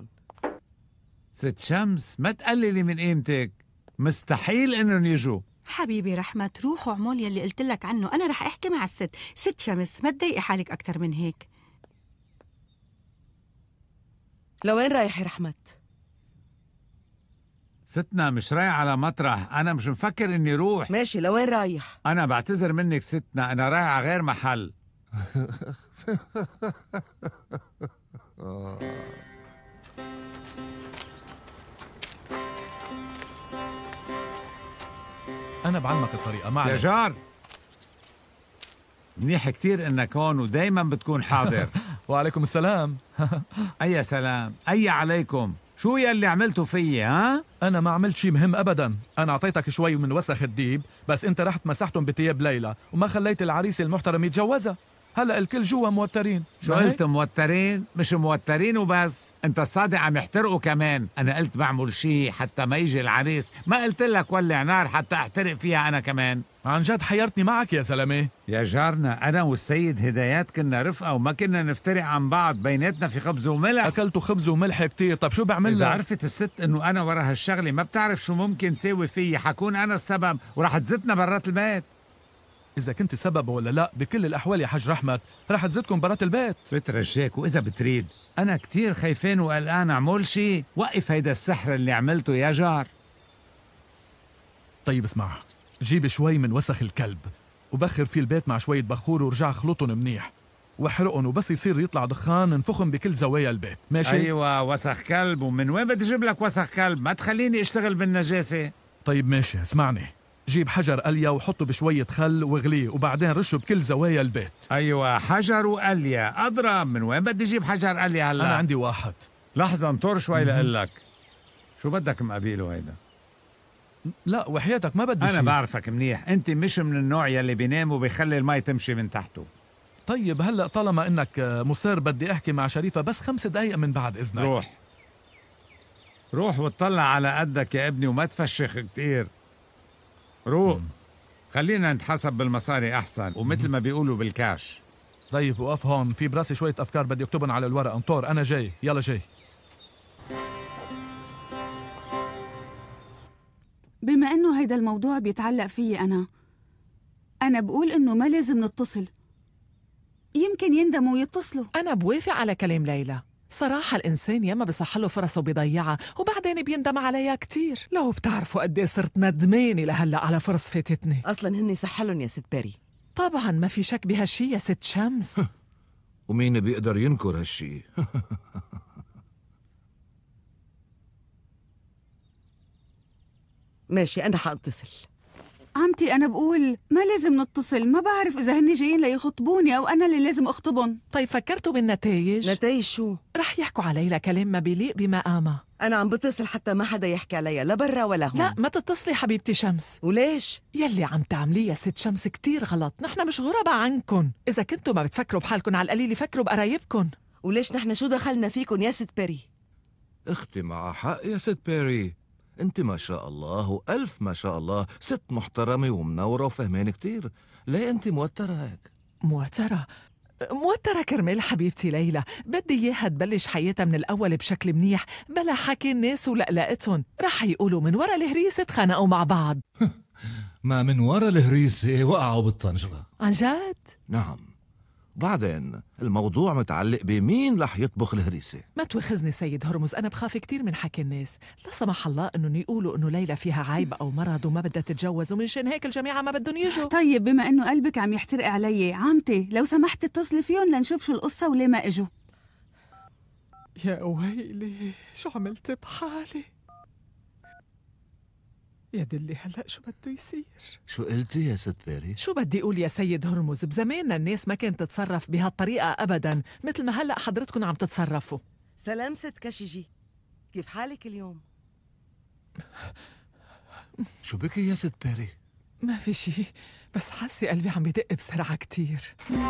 ست شمس ما تقللي من قيمتك، مستحيل إنهم يجوا. حبيبي رحمت روح واعمل يلي قلت لك عنه، أنا رح أحكي مع ست شمس، ما تضايقي حالك أكتر من هيك. لوين رايح يا رحمت؟ ستنا مش رايح على مطرح، أنا مش مفكر إني روح. ماشي، لوين رايح؟ أنا بعتذر منك ستنا، أنا رايح على غير محل. أنا بعلمك الطريقة معنا. يا جار منيح كتير إنك هون ودايما بتكون حاضر. وعليكم السلام. أي سلام، أي عليكم. شو يلي عملتوا فيي ها؟ أنا ما عملت شي مهم أبداً، أنا أعطيتك شوي من وسخ الديب، بس أنت رحت مسحتهم بتياب ليلى وما خليت العريس المحترم يتجوزها. هلأ الكل جوا موترين. شو قلت موترين؟ مش موترين وبس، أنت الصادق عم يحترقوا كمان. أنا قلت بعمل شي حتى ما يجي العريس، ما قلت لك ولع نار حتى أحترق فيها أنا كمان. عن جد حيرتني معك يا زلمة. يا جارنا أنا والسيد هدايات كنا رفقة وما كنا نفترق عن بعض، بيناتنا في خبز وملح. أكلتوا خبز وملح كتير، طب شو بعمل لك؟ إذا عرفت الست إنه أنا ورا هالشغلة ما بتعرف شو ممكن تساوي فيي، حكون أنا السبب ورح تزتنا برات البيت. إذا كنت سبب ولا لا بكل الأحوال يا حاج رحمت رح تزيدكم برات البيت. بترجاك وإذا بتريد أنا كتير خايفين وقلقان أعمل شي، وقف هيدا السحر اللي عملته يا جار. طيب اسمع، جيب شوي من وسخ الكلب وبخر فيه البيت مع شوية بخور ورجع خلطهم منيح واحرقهم، وبس يصير يطلع دخان نفخهم بكل زوايا البيت، ماشي؟ أيوة وسخ كلب، ومن وين بدي أجيب لك وسخ كلب؟ ما تخليني أشتغل بالنجاسة. طيب ماشي، اسمعني، جيب حجر قلية وحطه بشوية خل واغليه وبعدين رشه بكل زوايا البيت. أيوة حجر وقلية أضرب، من وين بدي أجيب حجر قلية هلا؟ أنا عندي واحد. لحظة انطر شوي لقلك. شو بدك مقابيله هيدا؟ لا وحياتك ما بدي أنا شي. بعرفك منيح، أنت مش من النوع يلي بينام وبيخلي المي تمشي من تحته. طيب هلأ طالما إنك مصر بدي أحكي مع شريفة بس 5 دقايق من بعد إذنك. روح روح وتطلع على قدك يا ابني وما تفشخ كتير. روح خلينا نتحسب بالمصاري أحسن، ومثل ما بيقولوا بالكاش. طيب وقف هون، في براسي شوية أفكار بدي أكتبهم على الورق. انطور أنا جاي، يلا جاي. بما إنه هيدا الموضوع بيتعلق فيي أنا بقول إنه ما لازم نتصل، يمكن يندموا ويتصلوا. أنا بوافق على كلام ليلى. صراحة الإنسان ياما بصحله فرصه وبيضيعها وبعدين بيندم عليها كتير. لو بتعرفوا قد ايه صرت ندمانة لهلأ على فرص فاتتني. أصلا هني صحلن يا ست باري. طبعا ما في شك بهالشي يا ست شمس. ومين بيقدر ينكر هالشي؟ ماشي أنا حاتصل. عمتي أنا بقول ما لازم نتصل، ما بعرف إذا هني جايين ليخطبوني أو أنا اللي لازم أخطبهم. طيب فكرتوا بالنتائج؟ نتائج شو؟ رح يحكوا على ليلى كلام ما بيليق بمقامها. أنا عم بتصل حتى ما حدا يحكي عليا لا برا ولا هون. لا ما تتصلي حبيبتي شمس. وليش؟ يلي عم تعمليه يا ست شمس كتير غلط، نحن مش غرباء عنكن. إذا كنتوا ما بتفكروا بحالكن على القليل فكروا بقرايبكن. وليش نحن شو دخلنا فيكن يا ست باري؟ اختي مع حق يا ست بيري، انت ما شاء الله وألف ما شاء الله ست محترمة ومنورة وفهمانة كتير، ليه انت موترة هيك؟ موترة كرمال حبيبتي ليلى، بدي اياها تبلش حياتها من الأول بشكل منيح بلا حكي الناس ولقلقتهم. رح يقولوا من ورا الهريسة تخانقوا مع بعض. ما من ورا الهريسة وقعوا بالطنجرة. عن جد؟ نعم. بعدين الموضوع متعلق بمين رح يطبخ الهريسة. ما توخزني سيد هرمز، أنا بخاف كتير من حكي الناس، لا سمح الله إنهم يقولوا إنه ليلى فيها عيب أو مرض وما بدها تتجوز، ومنشان هيك الجماعة ما بدهم يجوا. طيب بما إنه قلبك عم يحترق علي، عمتي لو سمحت اتصلي فيهم لنشوف شو القصة وليه ما إجوا. يا ويلي شو عملت بحالي؟ يا دلي هلأ شو بده يصير؟ شو قلتي يا ست بيري؟ شو بدي أقول يا سيد هرمز، بزماننا الناس ما كانت تتصرف بهالطريقة أبداً مثل ما هلأ حضرتكم عم تتصرفوا. سلام ست كشجي، كيف حالك اليوم؟ شو بكي يا ست بيري؟ ما في شي، بس حاسة قلبي عم يدق بسرعة كتير.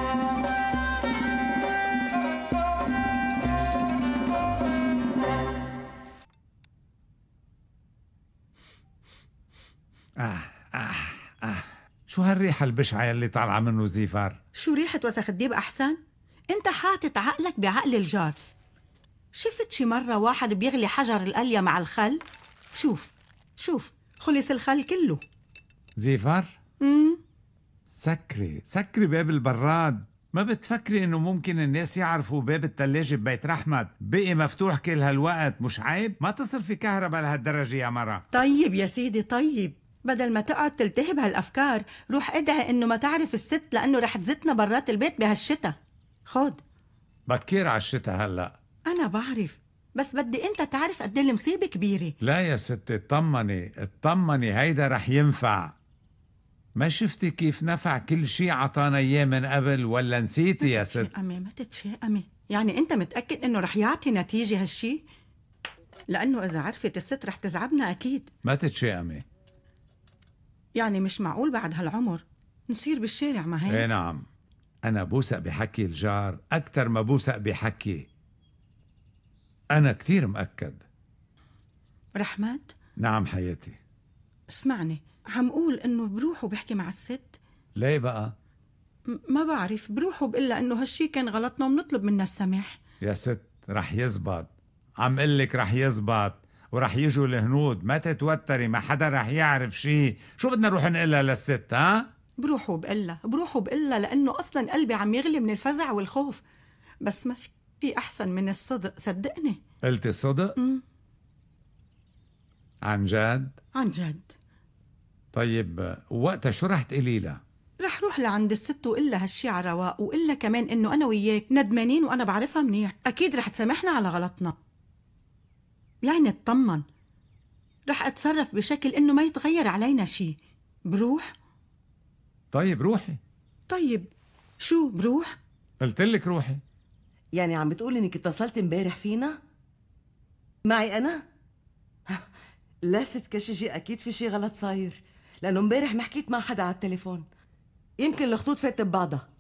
شو هالريحة البشعة اللي طالعة منه زيفار؟ شو ريحة وسخ الديب أحسن؟ أنت حاطط عقلك بعقل الجار. شفت شي مرة واحد بيغلي حجر القلية مع الخل؟ شوف خلص الخل كله. زيفار؟ سكري باب البراد. ما بتفكري انه ممكن الناس يعرفوا باب التلاجة ببيت رحمت بقي مفتوح كل هالوقت؟ مش عيب؟ ما تصل في كهرباء لهالدرجة يا مرة. طيب يا سيدي طيب، بدل ما تقعد تلتهب هالأفكار روح ادعي إنه ما تعرف الست، لأنه رح تزتنا برات البيت بهالشتا. خد. بكير على الشتا هلأ. أنا بعرف، بس بدي أنت تعرف قد ايه المصيبة كبيرة. لا يا ستي اطمني هيدا رح ينفع. ما شفتي كيف نفع كل شي عطانا اياه من قبل ولا نسيتي يا ست؟ ما تتشائمي، يعني أنت متأكد إنه رح يعطي نتيجة هالشي؟ لأنه إذا عرفت الست رح تزعبنا أكيد. ما تتشائمي، يعني مش معقول بعد هالعمر نصير بالشارع ما هيك؟ ايه نعم، أنا بوثق بحكي الجار أكتر ما بوثق بحكي. أنا كتير مأكد. رحمت؟ نعم حياتي. اسمعني، عم قول إنه بروح وبحكي مع الست. ليه بقى؟ ما بعرف، بروح وبقلها إنه هالشي كان غلطنا وبنطلب منها السماح. يا ست رح يزبط، عم قلك رح يزبط، ورح يجوا الهنود، ما تتوتري، ما حدا رح يعرف شي. شو بدنا نروح نقلها للست؟ ها؟ بروح وبقلها لأنه أصلا قلبي عم يغلي من الفزع والخوف، بس ما في أحسن من الصدق، صدقني. قلتي الصدق؟ عن جد؟ عن جد. طيب وقتها شو رح تقولي لها؟ رح روح لعند الست وقلها هالشي على رواق، وقلها كمان إنه أنا وياك ندمانين وأنا بعرفها منيح، أكيد رح تسامحنا على غلطنا، يعني اطمن. رح أتصرف بشكل إنه ما يتغير علينا شي. بروح؟ طيب روحي. طيب شو بروح؟ قلتلك روحي. يعني عم بتقول انك اتصلت امبارح فينا؟ معي انا؟ لا ست كشجي، اكيد في شي غلط صاير، لانه امبارح ما حكيت مع حدا على التليفون، يمكن الخطوط فاتت ببعضها.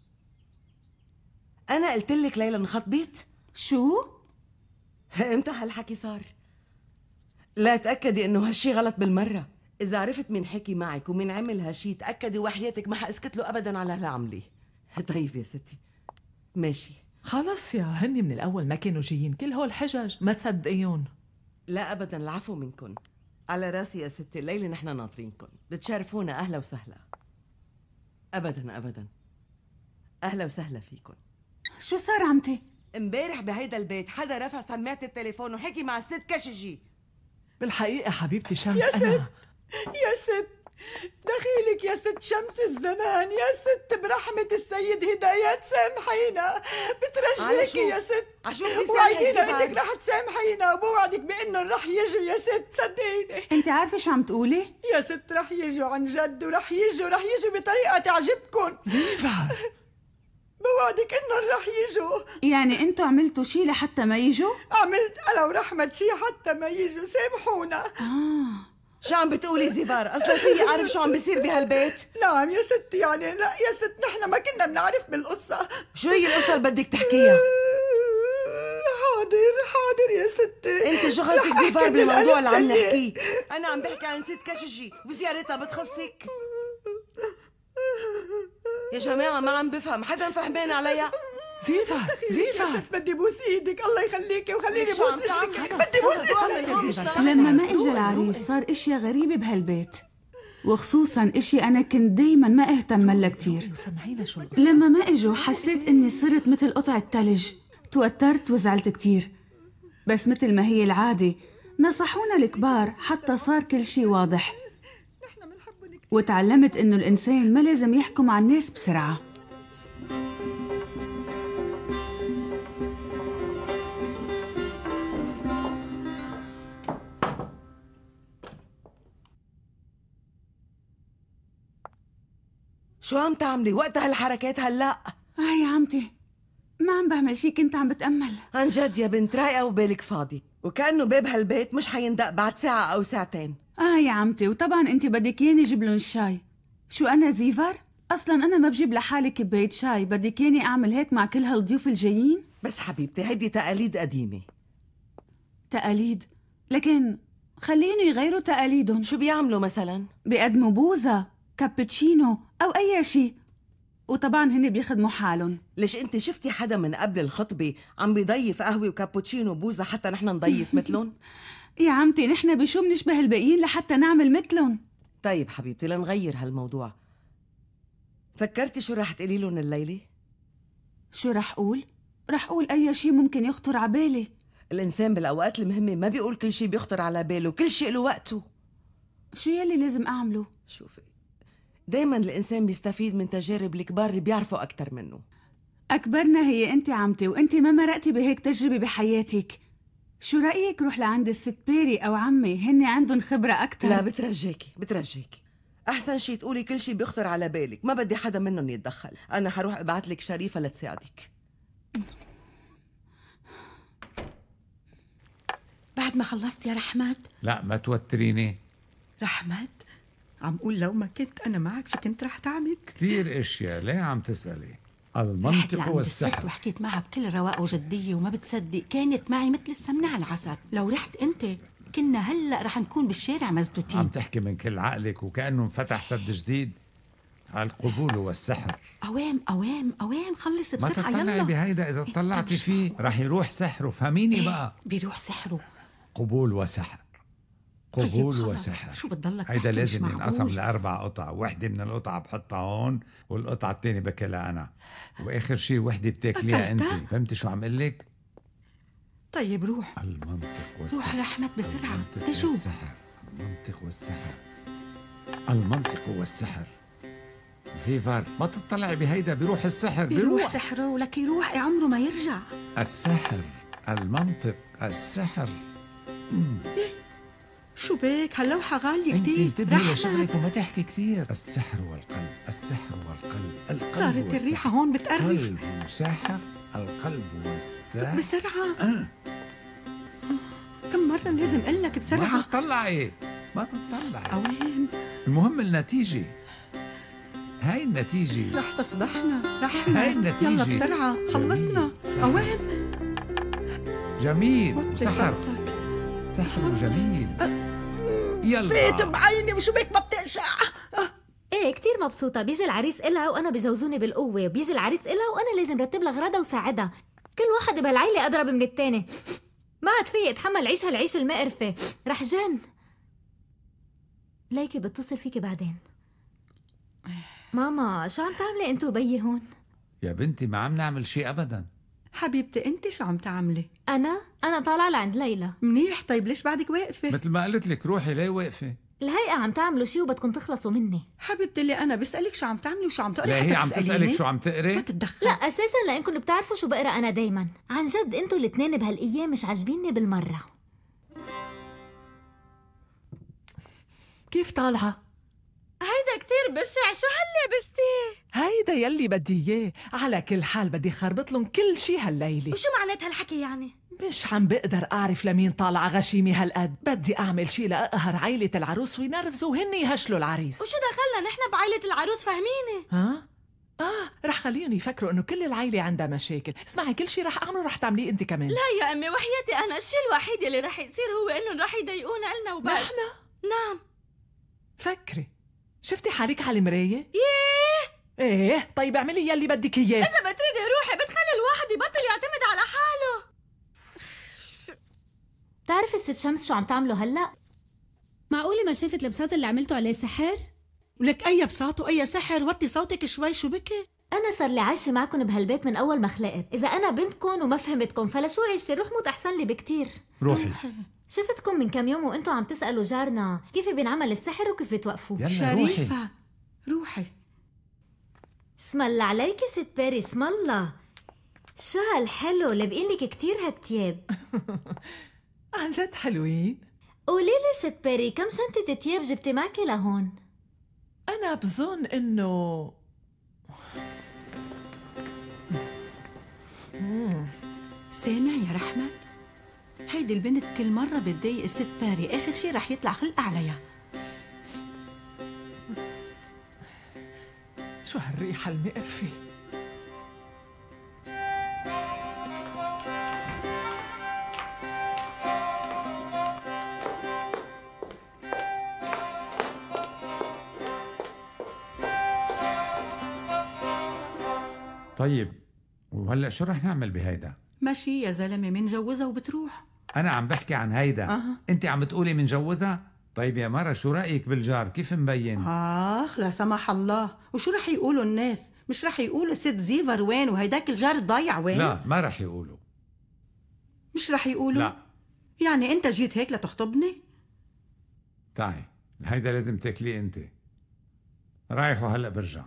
انا قلت لك ليلى انخطبت؟ شو؟ امتى هالحكي صار؟ لا تأكدي انه هالشي غلط بالمرة. اذا عرفت مين حكي معك ومين عمل هالشي تأكدي وحياتك ما حاسكت له ابدا على هالعملة. طيب يا ستي ماشي. خلص يا هني من الأول ما كانوا جايين كل هول حجج، ما تصدقيهم. لا أبدا، العفو منكن، على راسي يا ستي. الليلة نحن ناطرينكن، بتشرفونا. أهلا وسهلا. أبدا أبدا، أهلا وسهلا فيكن. شو صار عمتي؟ امبارح بهيدا البيت حدا رفع سماعة التليفون وحكي مع الست كشجي. بالحقيقة حبيبتي شمس يا أنا يا ست دخيلك يا ست شمس الزمان، يا ست برحمة السيد هدايات سامحينا، بترجيكي يا ست، وعدينا انك رح تسامحينا، وبوعدك بانه رح يجوا يا ست، صدقيني. انت عارفة شو عم تقولي؟ يا ست رح يجوا عن جد، ورح يجوا بطريقة تعجبكم. زيفا بوعدك انه رح يجوا. يعني انتوا عملتوا شي لحتى ما يجوا؟ عملت انا ورحمة شي حتى ما يجوا، سامحونا. شو عم بتقولي زيفار؟ اصلا في عارف شو عم بيصير بهالبيت؟ نعم يا ست، يعني لا يا ست، نحن ما كنا بنعرف بالقصة. شو هي القصة اللي بدك تحكيها؟ حاضر يا ست. انت شو خصك زيفار بالموضوع اللي عم نحكيه؟ انا عم بحكي عن ست كشجي وزيارتها، بتخصك؟ يا جماعة ما عم بفهم، حدا فهمان عليها؟ زيفا بدي بوس ايدك، الله يخليكي وخليني بوس رجلك، بدي بوس ايدك. لما ما اجى العريس صار اشياء غريبة بهالبيت، وخصوصا اشي انا كنت دايما ما اهتم لها كتير. لما ما اجوا حسيت اني صرت مثل قطعة تلج، توترت وزعلت كتير. بس مثل ما هي العادة نصحونا الكبار حتى صار كل شي واضح، وتعلمت انه الانسان ما لازم يحكم على الناس بسرعة. شو عم تعملي وقت هالحركات هلا؟ يا عمتي ما عم بعمل شي، كنت عم بتأمل. عن جد يا بنت، رايقة وبالك فاضي، وكأنه باب هالبيت مش حيندق بعد ساعة أو ساعتين. يا عمتي، وطبعا انت بدك ياني جيب لهم الشاي. شو انا زيفر؟ اصلا انا ما بجيب لحالي كباية شاي، بدك ياني اعمل هيك مع كل هالضيوف الجايين؟ بس حبيبتي هيدي تقاليد قديمة. تقاليد؟ لكن خليني يغيروا تقاليدهم. شو بيعملوا مثلا؟ بيقدموا بوزة، كابتشينو أو أي شيء، وطبعا هن بيخدموا حالهم. ليش انت شفتي حدا من قبل الخطبة عم بيضيف قهوة وكابوتشينو وبوزة حتى نحن نضيف مثلهم؟ يا عمتي نحن بشو بنشبه الباقيين لحتى نعمل مثلهم؟ طيب حبيبتي لنغير هالموضوع، فكرتي شو رح تقولي لهم الليلة؟ شو رح أقول؟ رح أقول أي شيء ممكن يخطر على بالي. الإنسان بالأوقات المهمة ما بيقول كل شيء بيخطر على باله، كل شيء له وقته. شو يلي لازم أعمله؟ شوفي، دايما الإنسان بيستفيد من تجارب الكبار اللي بيعرفوا أكتر منه. أكبرنا هي أنت عمتي، وأنت ما مرقتي بهيك تجربة بحياتك. شو رأيك روح لعند الست بيري أو عمي، هن عندهم خبرة أكتر. لا بترجيكي أحسن شي تقولي كل شي بيخطر على بالك، ما بدي حدا منهم يتدخل. أنا حروح أبعت لك شريفة لتساعدك. بعد ما خلصت يا رحمت؟ لا ما توتريني. رحمت عم قول لو ما كنت أنا معك شو كنت رح تعمل؟ كثير اشياء، ليه عم تسألي؟ المنطق والسحر. وحكيت معها بكل رواق وجدية وما بتصدق، كانت معي مثل السمنة على العسل. لو رحت أنت كنا هلأ رح نكون بالشارع مزدوتين. عم تحكي من كل عقلك وكأنه انفتح سد جديد. القبول والسحر. أوام خلص بسرعة. ما تطلعي بهيدا، إذا طلعتي فيه رح يروح سحره. فهميني بقى. بيروح سحره. قبول وسحر. قبول طيب وسحر. شو بتضلك هيدا لازم ينقسم ل4 قطع. وحدة من القطع بحطها هون والقطعة الثانية باكلها أنا، وآخر شي وحدة بتاكليها أنت. فهمتي شو عم قلك؟ طيب روح. المنطق والسحر. روح رحمت بسرعة. المنطق والسحر. المنطق والسحر. المنطق والسحر. زيفر ما تطلعي بهيدا، بيروح السحر. بيروح سحره ولك يروح عمره ما يرجع. السحر. المنطق. السحر. شو بك؟ هاللوحة غالية كتير. انتبهي لشغلك وما تحكي كتير. السحر والقلب. السحر والقلب. القلب صارت والسحر. الريحة هون بتقرف. القلب وسحر. القلب والسحر. بسرعة. كم مرة لازم قلك بسرعة. ما تطلعي. أوين. المهم النتيجة. هاي النتيجة. رح تفضحنا. رحمة. هاي النتيجة. يلا بسرعة. خلصنا. أوين. جميل. سحر. سحر وجميل. يلا. فيت بعيني وشو بك ما بتقشع. ايه كتير مبسوطة. بيجي العريس إلها وأنا بجوزوني بالقوة، وبيجي العريس إلها وأنا لازم رتب لها غراضها وساعدها. كل واحد بهالعيلة أضرب من التاني. ما عاد فيي اتحمل عيش هالعيش المقرفة. رح جن. ليكي بتصل فيكي بعدين. ماما شو عم تعملي انت وبيي هون؟ يا بنتي ما عم نعمل شيء أبدا. حبيبتي انت شو عم تعملي؟ أنا طالعة لعند ليلى. منيح. طيب ليش بعدك واقفة؟ مثل ما قلت لك روحي. ليه واقفة؟ الهيئة عم تعملوا شيء وبدكم تخلصوا مني. حبيبتي اللي أنا بسألك شو عم تعملي وشو عم تقري. لا هي عم تسألك شو عم تقري. ما تتدخل. لا أساسا لأنكم بتعرفوا شو بقرا أنا دايما. عن جد انتوا الاثنين بهالأيام مش عاجبيني بالمرة. كيف طالعة؟ هيدا كتير بشع. شو هاللبستي؟ هيدا يلي بدي اياه. على كل حال بدي خربط لهم كل شي هالليلة. وشو معنات هالحكي يعني؟ مش عم بقدر أعرف لمين طالعة غشيمة هالقد. بدي أعمل شي لأقهر عيلة العروس وينرفزوا وهن يهشلوا العريس. وشو دخلنا نحن بعيلة العروس؟ فهميني. ها؟ رح خليهم يفكروا إنه كل العيلة عندها مشاكل. اسمعي، كل شي رح أعمله رح تعمليه أنت كمان. لا يا أمي وحياتي أنا الشيء الوحيد اللي رح يصير هو إنهم رح يضايقونا إلنا وبس. نحن؟ نعم. فكري، شفتي حالك على المراية؟ ايه طيب اعملي يلي بدك اياه. اذا بتريدي روحي بتخلي الواحد يبطل يعتمد على حاله. بتعرف الست شمس شو عم تعملوا هلا؟ معقولة ما شافت البساط اللي عملته عليه سحر؟ ولك أي بساط وأي سحر. وطي صوتك شوي. شو بكي؟ أنا صار لي عايشة معكم بهالبيت من أول ما خلقت. إذا أنا بنتكم وما فهمتكم فلا شو عيشتي؟ روح موت أحسن لي بكتير. روحي. شفتكم من كم يوم وأنتوا عم تسألوا جارنا كيف بينعمل السحر وكيف بتوقفوا. يلا شريفة روحي. اسم الله عليكي ست باري. اسم الله. شو هالحلو. لابقين لك كتير هالتياب. عن جد حلوين. قولي لي ست باري كم شنطة تياب جبتي معك لهون؟ أنا بظن إنه سامع يا رحمت؟ هيدي البنت كل مرة بتضايق الست باري. آخر شي رح يطلع خلق عليها. شو هالريحة المقرفة. طيب وهلا شو رح نعمل بهيدا؟ ماشي يا زلمة منجوزها وبتروح. أنا عم بحكي عن هيدا. أنت عم بتقولي منجوزها؟ طيب يا مرة شو رأيك بالجار؟ كيف مبين؟ لا سمح الله. وشو رح يقولوا الناس؟ مش رح يقولوا ست زيفر وين وهيداك الجار الضايع وين؟ لا ما رح يقولوا. مش رح يقولوا؟ لا. يعني أنت جيت هيك لتخطبني؟ تعي هيدا لازم تاكليه أنت. رايح وهلأ برجع.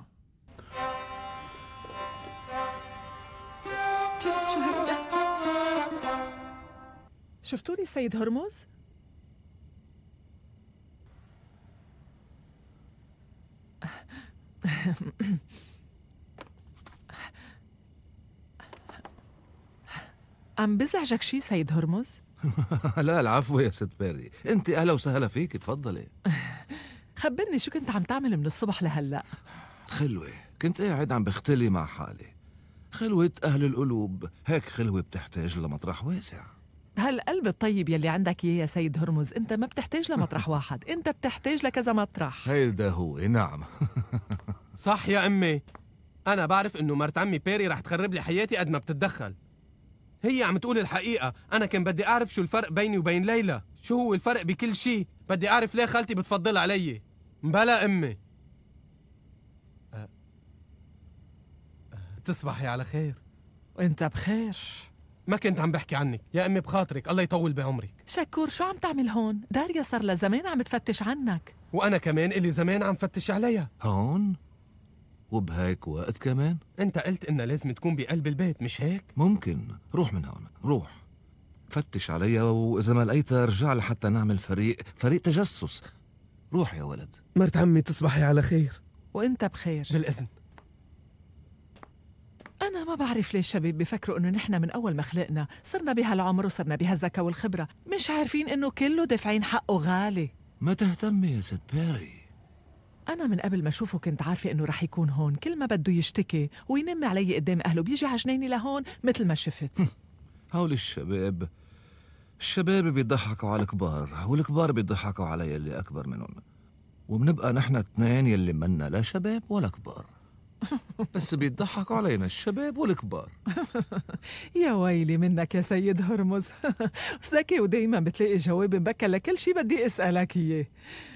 شو هيدا؟ شفتوني سيد هرمز؟ عم بزعجك شي سيد هرمز؟ لا العفو يا ست باري. انت اهلا وسهلا فيك. تفضلي. خبرني شو كنت عم تعمل من الصبح لهلا؟ خلوة. كنت قاعد عم بختلي مع حالي. خلوة أهل القلوب. هيك خلوة بتحتاج لمطرح واسع. هالقلب الطيب يلي عندك اياه يا سيد هرمز، انت ما بتحتاج لمطرح واحد، انت بتحتاج لكذا مطرح. هيدا هو، نعم. صح يا أمي، أنا بعرف إنه مرت عمي بيري رح تخرب لي حياتي قد ما بتتدخل. هي عم تقول الحقيقة، أنا كان بدي أعرف شو الفرق بيني وبين ليلى، شو هو الفرق بكل شيء، بدي أعرف ليه خالتي بتفضل علي. بلا أمي. تصبحي على خير. وانت بخير. ما كنت عم بحكي عنك يا أمي، بخاطرك الله يطول بعمرك. شكور، شو عم تعمل هون؟ داريا صار لها زمان عم تفتش عنك. وأنا كمان إلي زمان عم فتش عليها. هون؟ وبهيك وقت كمان؟ أنت قلت إنها لازم تكون بقلب البيت، مش هيك؟ ممكن. روح من هون، روح فتش عليها، وإذا ما لقيتها ارجع لحتى نعمل فريق تجسس. روح يا ولد. مرت عمي تصبحي على خير. وانت بخير. بالإذن. أنا ما بعرف ليش الشباب بيفكروا إنه نحن من أول ما خلقنا صرنا بهالعمر وصرنا بهالذكاء والخبرة، مش عارفين إنه كله دافعين حقه غالي. ما تهتمي يا ست بيري. أنا من قبل ما أشوفه كنت عارفة إنه رح يكون هون، كل ما بده يشتكي وينم علي قدام أهله بيجي عجنيني لهون مثل ما شفت. هول الشباب بيضحكوا على الكبار، والكبار بيضحكوا على يلي أكبر منهم، وبنبقى نحن اثنين يلي منا لا شباب ولا كبار، بس بيضحكوا علينا الشباب والكبار. يا ويلي منك يا سيد هرمز. ذكي ودايما بتلاقي جواب مبكر لكل شي بدي أسألك إياه.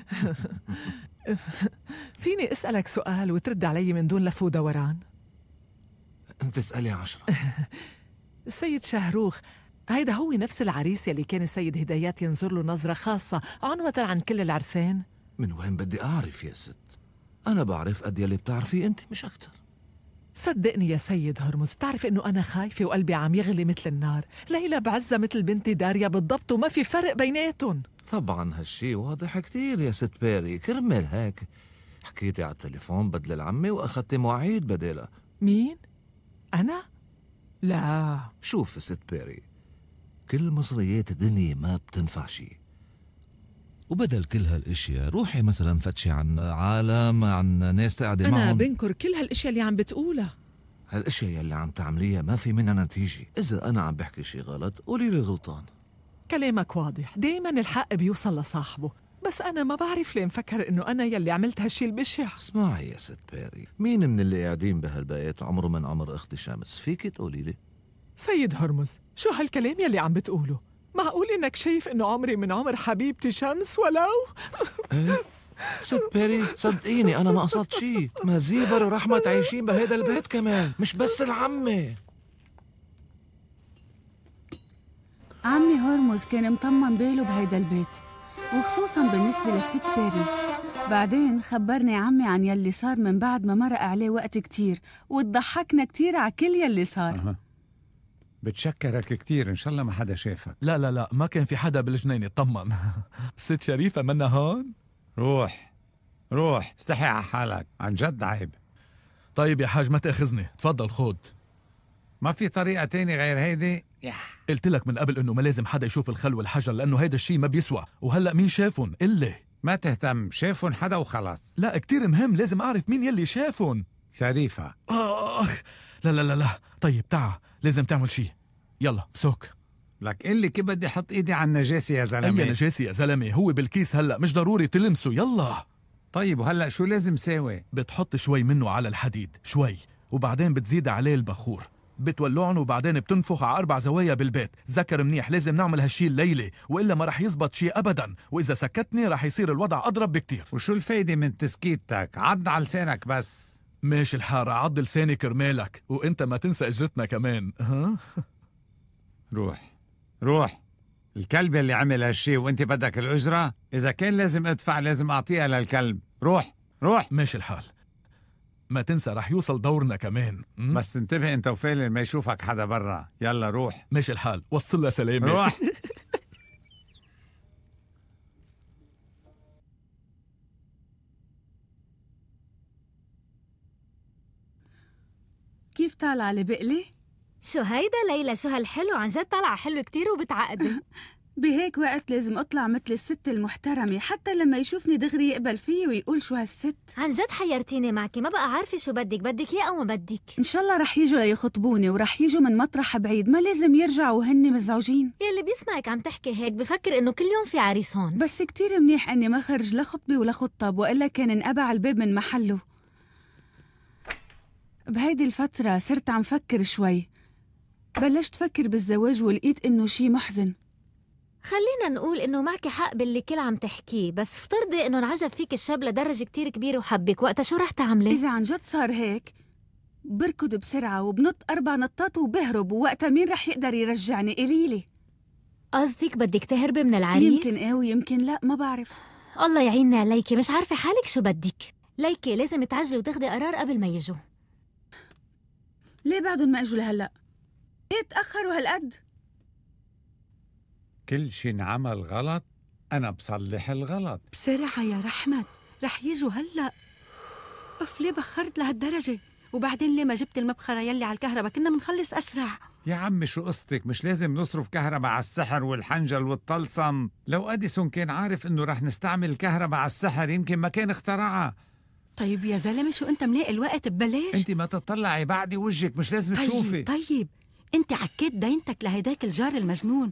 فيني أسألك سؤال وترد علي من دون لف ودوران؟ أنت اسألي 10. السيد شهروخ، هيدا هو نفس العريس يلي كان السيد هدايات ينظر له نظرة خاصة عنوة عن كل العرسان؟ من وين بدي أعرف يا ست؟ أنا بعرف قد يلي بتعرفيه أنت، مش أكتر. صدقني يا سيد هرمز، بتعرف إنه أنا خايفة وقلبي عم يغلي مثل النار. ليلى بعزة مثل بنتي داريا بالضبط وما في فرق بيناتهم. طبعا هالشي واضح كتير يا ست بيري، كرمال هيك حكيتي على التليفون بدل العمي وأخذتي مواعيد بدالها. مين؟ أنا؟ لا. شوف ست بيري، كل مصريات الدنيا ما بتنفع شي، وبدل كل هالاشياء روحي مثلا فتشي عن عالم، عن ناس تقعدي معهم. أنا بنكر كل هالاشياء اللي عم بتقولها. هالاشياء اللي عم تعمليها ما في منها نتيجة. إذا أنا عم بحكي شي غلط قولي لي غلطان. كلامك واضح، دايما الحق بيوصل لصاحبه، بس أنا ما بعرف ليه مفكر إنه أنا يلي عملت هالشي البشع. اسمعي يا ست بيري، مين من اللي قاعدين بهالبيت عمره من عمر أختي شمس؟ فيكي تقولي لي؟ سيد هرمز، شو هالكلام يلي عم بتقوله؟ معقول إنك شايف إنه عمري من عمر حبيبتي شمس ولو؟ ايه ست بيري صدقيني أنا ما قصدت شي، ما زيبر ورحمة عايشين بهيدا البيت كمان، مش بس العمة. عمي هرمز كان مطمن باله بهيدا البيت، وخصوصا بالنسبة للست بيري. بعدين خبرني عمي عن يلي صار من بعد ما مرق عليه وقت كتير، وتضحكنا كتير على كل يلي صار. بتشكرك كتير، إن شاء الله ما حدا شافك. لا ما كان في حدا بالجنينة، طمن. ست شريفة منا هون؟ روح استحي على حالك، عن جد عيب. طيب يا حاج ما تأخذني، تفضل خود. ما في طريقة تاني غير هيدي؟ قلت لك من قبل انه ما لازم حدا يشوف الخل والحجر، لانه هيدا الشيء ما بيسوى، وهلا مين شافن؟ إلي ما تهتم، شافن حدا وخلاص. لا كتير مهم، لازم اعرف مين يلي شافن. شريفة. لا طيب تعا، لازم تعمل شيء. يلا مسوك. لك قل لي كيف بدي احط ايدي على النجاسة يا زلمة؟ اي نجاسة يا زلمة؟ هو بالكيس هلا، مش ضروري تلمسه. يلا. طيب وهلا شو لازم ساوي؟ بتحط شوي منه على الحديد، شوي، وبعدين بتزيد عليه البخور، بتولعن وبعدين بتنفخ على 4 زوايا بالبيت. ذكر منيح، لازم نعمل هالشي الليلة، وإلا ما رح يزبط شي أبدا، وإذا سكتني رح يصير الوضع أضرب بكتير. وشو الفايدة من تسكيتك؟ عض على لسانك بس. ماشي الحارة، عض لساني كرمالك، وإنت ما تنسى أجرتنا كمان. روح الكلب اللي عمل هالشي وانت بدك الأجرة؟ إذا كان لازم ادفع لازم أعطيها للكلب. روح. ماشي الحال، ما تنسى رح يوصل دورنا كمان. بس انتبه انت وفالن ما يشوفك حدا برا. يلا روح. ماشي الحال، وصل لها سلامة. روح. كيف طالعة لبقلي؟ شو هيدا ليلى؟ شو هالحلو؟ عن جد طالعة حلو كتير وبتعقدي. بهيك وقت لازم أطلع مثل الست المحترمة، حتى لما يشوفني دغري يقبل فيي ويقول شو هالست. عن جد حيرتيني معك، ما بقى عارفة شو بدك إياه أو ما بدك. إن شاء الله رح يجوا ليخطبوني ورح يجوا من مطرح بعيد، ما لازم يرجعوا وهن مزعوجين. يلي بيسمعك عم تحكي هيك بفكر إنه كل يوم في عريس هون. بس كتير منيح إني ما خرج لا خطبة ولا خطب، وإلا كان انقبع الباب من محله. بهيدي الفترة صرت عم فكر شوي، بلشت فكر بالزواج ولقيت إنه شي محزن. خلينا نقول إنه معك حق باللي كل عم تحكيه، بس افترضي إنه انعجب فيك الشاب لدرجة كتير كبيرة وحبك، وقتها شو رح تعملي؟ إذا عن جد صار هيك بركض بسرعة وبنط 4 نطات وبهرب، ووقتها مين رح يقدر يرجعني؟ قليلي. قصدك بدك تهربي من العريس؟ يمكن إيه ويمكن لا، ما بعرف. الله يعيننا عليكي، مش عارفة حالك شو بدك. ليكي لازم تعجلي وتاخدي قرار قبل ما يجوا. ليه بعدهم ما اجوا لهلا؟ ليه تأخروا هالقد؟ كل شي انعمل غلط أنا بصلح الغلط. بسرعة يا رحمت، رح يجوا هلأ. ليه بخرت لهالدرجة؟ وبعدين ليه ما جبت المبخرة يلي على الكهرباء؟ كنا منخلص أسرع. يا عمي شو قصتك؟ مش لازم نصرف كهرباء على السحر والحنجل والطلسم. لو أديسون كان عارف إنه رح نستعمل كهرباء على السحر يمكن ما كان اخترعها. طيب يا زلمة شو أنت ملاقي الوقت ببلاش؟ أنت ما تطلعي بعدي وجهك، مش لازم تشوفي. طيب أنت عكيت دينتك لهيداك الجار المجنون.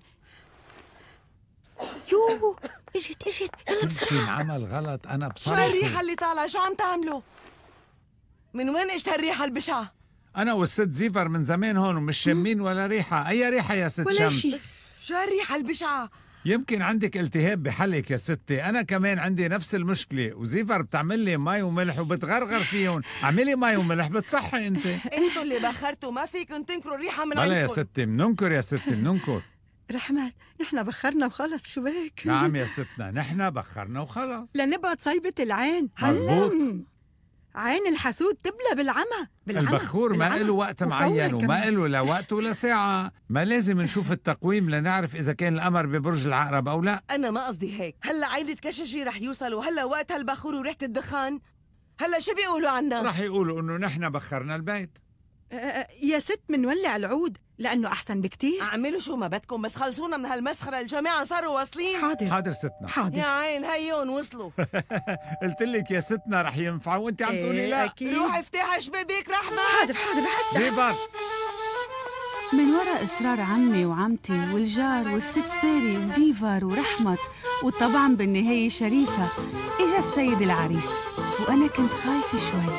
يوه اجت يلا بسرعة. شي انعمل غلط أنا شو بصراحة. هالريحة اللي طالعة؟ شو عم تعملوا؟ من وين اجت هالريحة البشعة؟ أنا والست زيفر من زمان هون ومش شامين ولا ريحة. أي ريحة يا ست ولا شمس؟ شي. شو هالريحة البشعة؟ يمكن عندك التهاب بحلق يا ستي، أنا كمان عندي نفس المشكلة، وزيفر بتعمل لي مي وملح وبتغرغر فيهم. اعملي مي وملح بتصحي أنت. انتوا اللي بخرتوا، ما فيكم تنكروا الريحة من بلا عندكم. يا ستي مننكر، يا ستي مننكر. رحمت نحن بخرنا وخلص، شو بك؟ نعم يا ستنا، نحن بخرنا وخلص. لنبعد صيبة العين. مزبوط. عين الحسود تبلى بالعمى. البخور ما له وقت معين وما له لا وقت ولا ساعة. ما لازم نشوف التقويم لنعرف إذا كان القمر ببرج العقرب أو لا. أنا ما قصدي هيك. هلا عيلة كششي رح يوصلوا، هلا وقت هالبخور وريحة الدخان. هلا شو بيقولوا عنا؟ رح يقولوا إنه نحن بخرنا البيت. يا ست منولع العود لأنه أحسن بكتير. اعملوا شو ما بدكم بس خلصونا من هالمسخرة. الجماعة صاروا واصلين. حاضر ستنا. حاضر. يا عين هيون وصلوا. قلت لك يا ستنا رح ينفع وانت عم تقولي لا. روح افتحي شبابيك رحمة. حاضر رح افتح. زيفر. من وراء إصرار عمي وعمتي والجار والست بيري وزيفر ورحمت، وطبعا بالنهاية شريفة، إجا السيد العريس وأنا كنت خايفة شوي.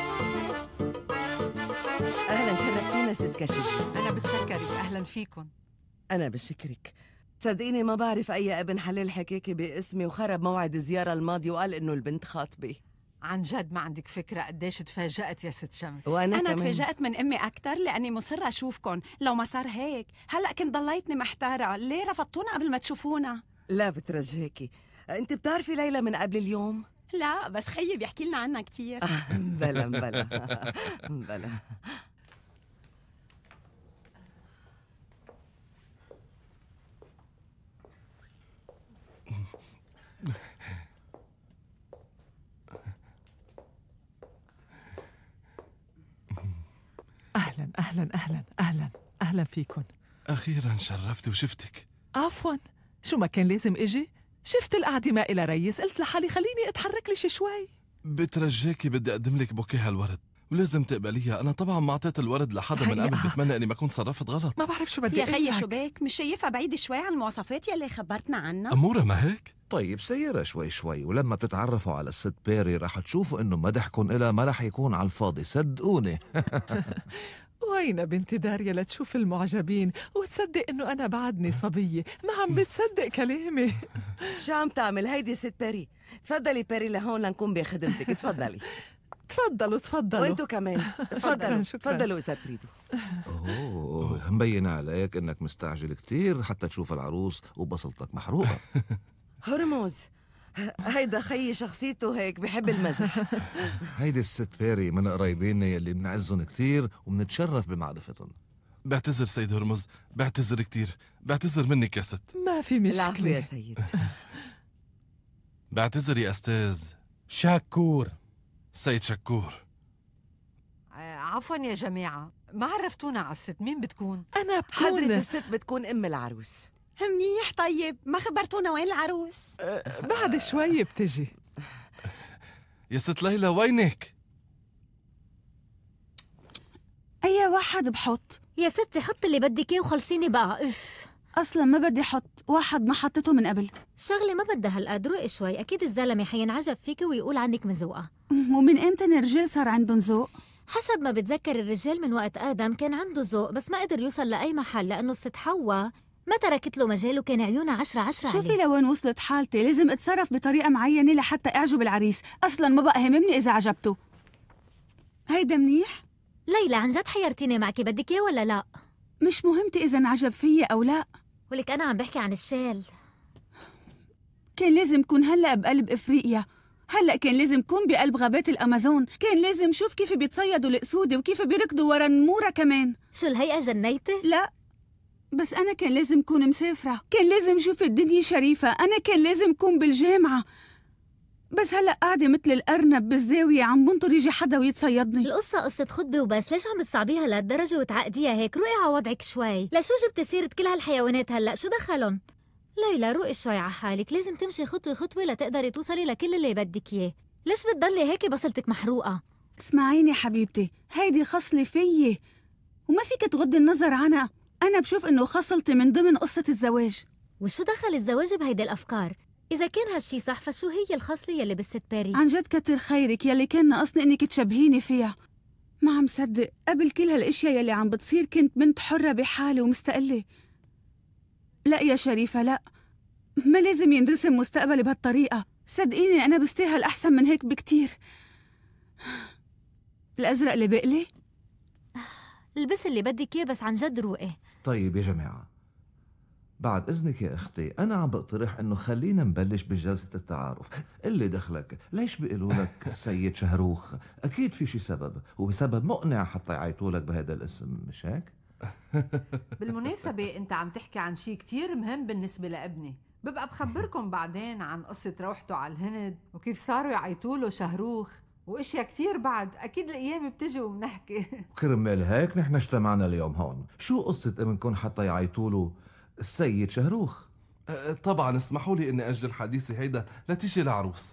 أهلا، شرفتينا ست كششي. أنا بتشكرك، أهلا فيكن. أنا بشكرك. صدقيني ما بعرف أي ابن حلال حكاكي باسمي وخرب موعد الزيارة الماضي وقال إنه البنت خاطبة. عن جد ما عندك فكرة قديش تفاجأت يا ست شمس. وأنا أنا كمان تفاجأت من أمي أكتر لأني مصرة أشوفكن. لو ما صار هيك هلأ كنت ضليتني محتارة، ليه رفضتونا قبل ما تشوفونا؟ لا بترجاكي. أنت بتعرفي ليلى من قبل اليوم؟ لا بس خيي بيحكي لنا عنها كتير. بلا بلا بلا. أهلا أهلا أهلا أهلا أهلا فيكن. أخيرا شرفت وشفتك. عفوا، شو ما كان لازم إجي؟ شفت القعدة ما إلى ريس، قلت لحالي خليني أتحرك لي شوي. بترجاكي بدي أقدم لك بوكيه هالورد ولازم تقبليها. أنا طبعا ما أعطيت الورد لحدا من قبل، بتمنى إني ما كنت صرفت غلط. ما بعرف شو بدي يا خيي أقول شو لك. بك؟ مش شايفها بعيدة شوي عن المواصفات يلي خبرتنا عنها؟ أمورة ما هيك؟ طيب سيرها شوي شوي، ولما بتتعرفوا على الست بيري رح تشوفوا إنه مدحكم إلها ما رح يكون على الفاضي، صدقوني. وين بنت داريا لتشوف المعجبين وتصدق إنه أنا بعدني صبية، ما عم بتصدق كلامي. شو عم تعمل هيدي ست بيري؟ تفضلي بيري لهون لنكون بخدمتك. تفضلي. تفضلوا وانتوا كمان تفضلوا. تفضلوا إذا تريدوا. أوه مبين عليك إنك مستعجل كتير حتى تشوف العروس وبصلتك محروقة. هرموز، هيدا خيي شخصيته هيك بحب المزح. هيدي الست بيري من قرايبينا يلي بنعزهم كتير وبنتشرف بمعرفتهم. بعتذر سيد هرمز، بعتذر كتير، بعتذر منك يا ست. ما في مشكلة. العفو يا سيد. بعتذر يا أستاذ شكور. سيد شكور. عفوا يا جماعة، ما عرفتونا على الست، مين بتكون؟ أنا حضرة بكون الست بتكون أم العروس. منيح. طيب ما خبرتونا وين العروس؟ بعد شوي بتجي. يا ست ليلى وينك؟ أي واحد بحط؟ يا ستي حط اللي بدك اياه وخلصيني بقى. اف أصلا ما بدي حط، واحد ما حطيته من قبل. شغلة ما بدها هالقد، روقي شوي، أكيد الزلمة حينعجب فيك ويقول عنك مزوقة. ومن إمتى الرجال صار عندهم ذوق؟ حسب ما بتذكر الرجال من وقت آدم كان عنده ذوق، بس ما قدر يوصل لأي محل لأنه الست حواء ما تركت له مجال وكان عيونها 10/10 شوفي عليه. لوين وصلت حالتي، لازم اتصرف بطريقة معينة لحتى أعجب العريس، أصلا ما بقى هممني إذا عجبته. هيدا منيح؟ ليلى عن جد حيرتيني معك، بدك إياه ولا لا؟ مش مهمتي إذا انعجب فيي أو لا. ولك أنا عم بحكي عن الشال. كان لازم كون هلأ بقلب إفريقيا، هلأ كان لازم كون بقلب غابات الأمازون، كان لازم شوف كيف بيتصيدوا الأسودة وكيف بيركضوا ورا النمورة كمان. شو الهيئة جنيتي؟ لا بس أنا كان لازم كون مسافرة، كان لازم شوف الدنيا شريفة، أنا كان لازم كون بالجامعة، بس هلأ قاعدة مثل الأرنب بالزاوية عم بنطر يجي حدا ويتصيدني. القصة قصة خطبة وبس، ليش عم بتصعبيها لهالدرجة وتعقديها هيك؟ روقي على وضعك شوي، لشو جبتي سيرة كل هالحيوانات هلأ؟ شو دخلن؟ ليلى روقي شوي على حالك، لازم تمشي خطوة خطوة لتقدري توصلي لكل اللي بدك إياه، ليش بتضلي هيك بصلتك محروقة؟ اسمعيني حبيبتي، هيدي خصلة فيي وما فيك تغضي النظر عنها، أنا بشوف إنه خصلتي من ضمن قصة الزواج. وشو دخل الزواج بهيدي الأفكار؟ إذا كان هالشي صح فشو هي الخصلة يلي بالست باري؟ عن جد كتر خيرك يلي كان ناقصني إنك تشبهيني فيها. ما عم صدق قبل كل هالاشياء يلي عم بتصير كنت بنت حرة بحالي ومستقلة. لا يا شريفة لا، ما لازم ينرسم مستقبلي بهالطريقة، صدقيني أنا بستاهل أحسن من هيك بكتير. الأزرق اللي بقلي؟ البسي اللي بدك إياه بس عن جد روقي. طيب يا جماعة، بعد إذنك يا أختي، أنا عم بقترح إنه خلينا نبلش بجلسة التعارف. اللي دخلك؟ ليش بيقولوا لك سيد شهروخ؟ أكيد في شي سبب، وبسبب مقنع حتى يعيطوا لك بهذا الاسم، مش هيك؟ بالمناسبة أنت عم تحكي عن شي كتير مهم بالنسبة لابني، ببقى بخبركم بعدين عن قصة روحته على الهند وكيف صاروا يعيطوا له شهروخ واشياء كتير بعد، اكيد الايام بتجي وبنحكي. كرمال هيك نحن اجتمعنا اليوم هون. شو قصة ابنكم حتى يعيطوا له السيد شهروخ؟ طبعا اسمحوا لي اني اجل حديثي هيدا لتيجي العروس.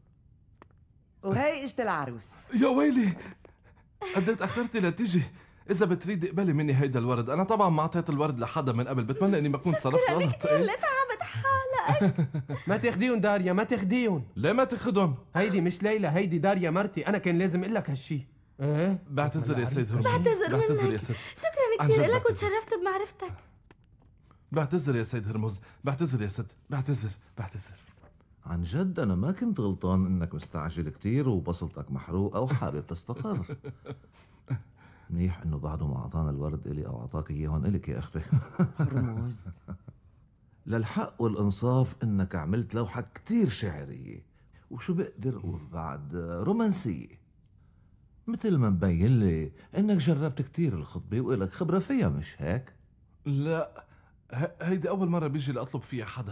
وهي اجت العروس. يا ويلي قد تاخرتي لتيجي. اذا بتريدي اقبلي مني هيدا الورد، انا طبعا ما اعطيت الورد لحدا من قبل، بتمنى اني ما اكون صرفت غلط. كثير لا تعبت حالك. ما تاخديهم داريا، ما تاخديهم. ليه ما تاخدهم؟ هيدي مش ليلى، هيدي داريا مرتي، انا كان لازم اقول لك هالشي. ايه بعتذر يا سيد هرمز، بعتذر يا ست. شكرا كثير لك وتشرفت بمعرفتك. بعتذر يا سيد هرمز، بعتذر يا ست، بعتذر. عن جد أنا ما كنت غلطان إنك مستعجل كتير وبصلتك محروقة وحابب تستقر. منيح إنه بعده ما أعطانا الورد إلي أو أعطاك إياهن إلك يا أختي. هرموز للحق والإنصاف إنك عملت لوحة كتير شعرية، وشو بقدر أقول بعد رومانسية، مثل ما مبين لي إنك جربت كتير الخطبة وإلك خبرة فيها، مش هيك؟ لا هيدي أول مرة بيجي لأطلب فيها حدا.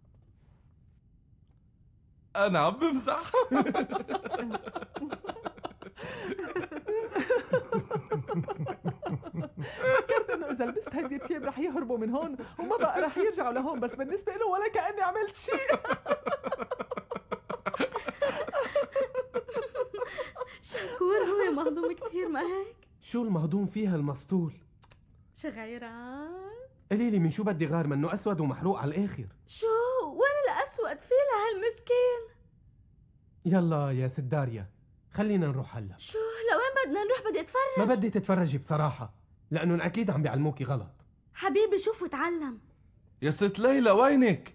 أنا عم بمزح. فكرت انه اذا لبست هيدي الثياب رح يهربوا من هون وما بقى رح يرجعوا لهون، بس بالنسبه له ولا كاني عملت شيء. شكور هو مهضوم كثير ما هيك؟ شو المهضوم فيها المسطول؟ شغيران قولي لي من شو بدي غار منه اسود ومحروق على الاخر؟ شو وين الاسود في لهالمسكين؟ يلا يا ست داريا خلينا نروح هلا. شو لوين بدنا نروح؟ بدي اتفرج. ما بدي تتفرجي بصراحة، لأنه أكيد عم بيعلموكي غلط. حبيبي شوف وتعلم. يا ست ليلى وينك؟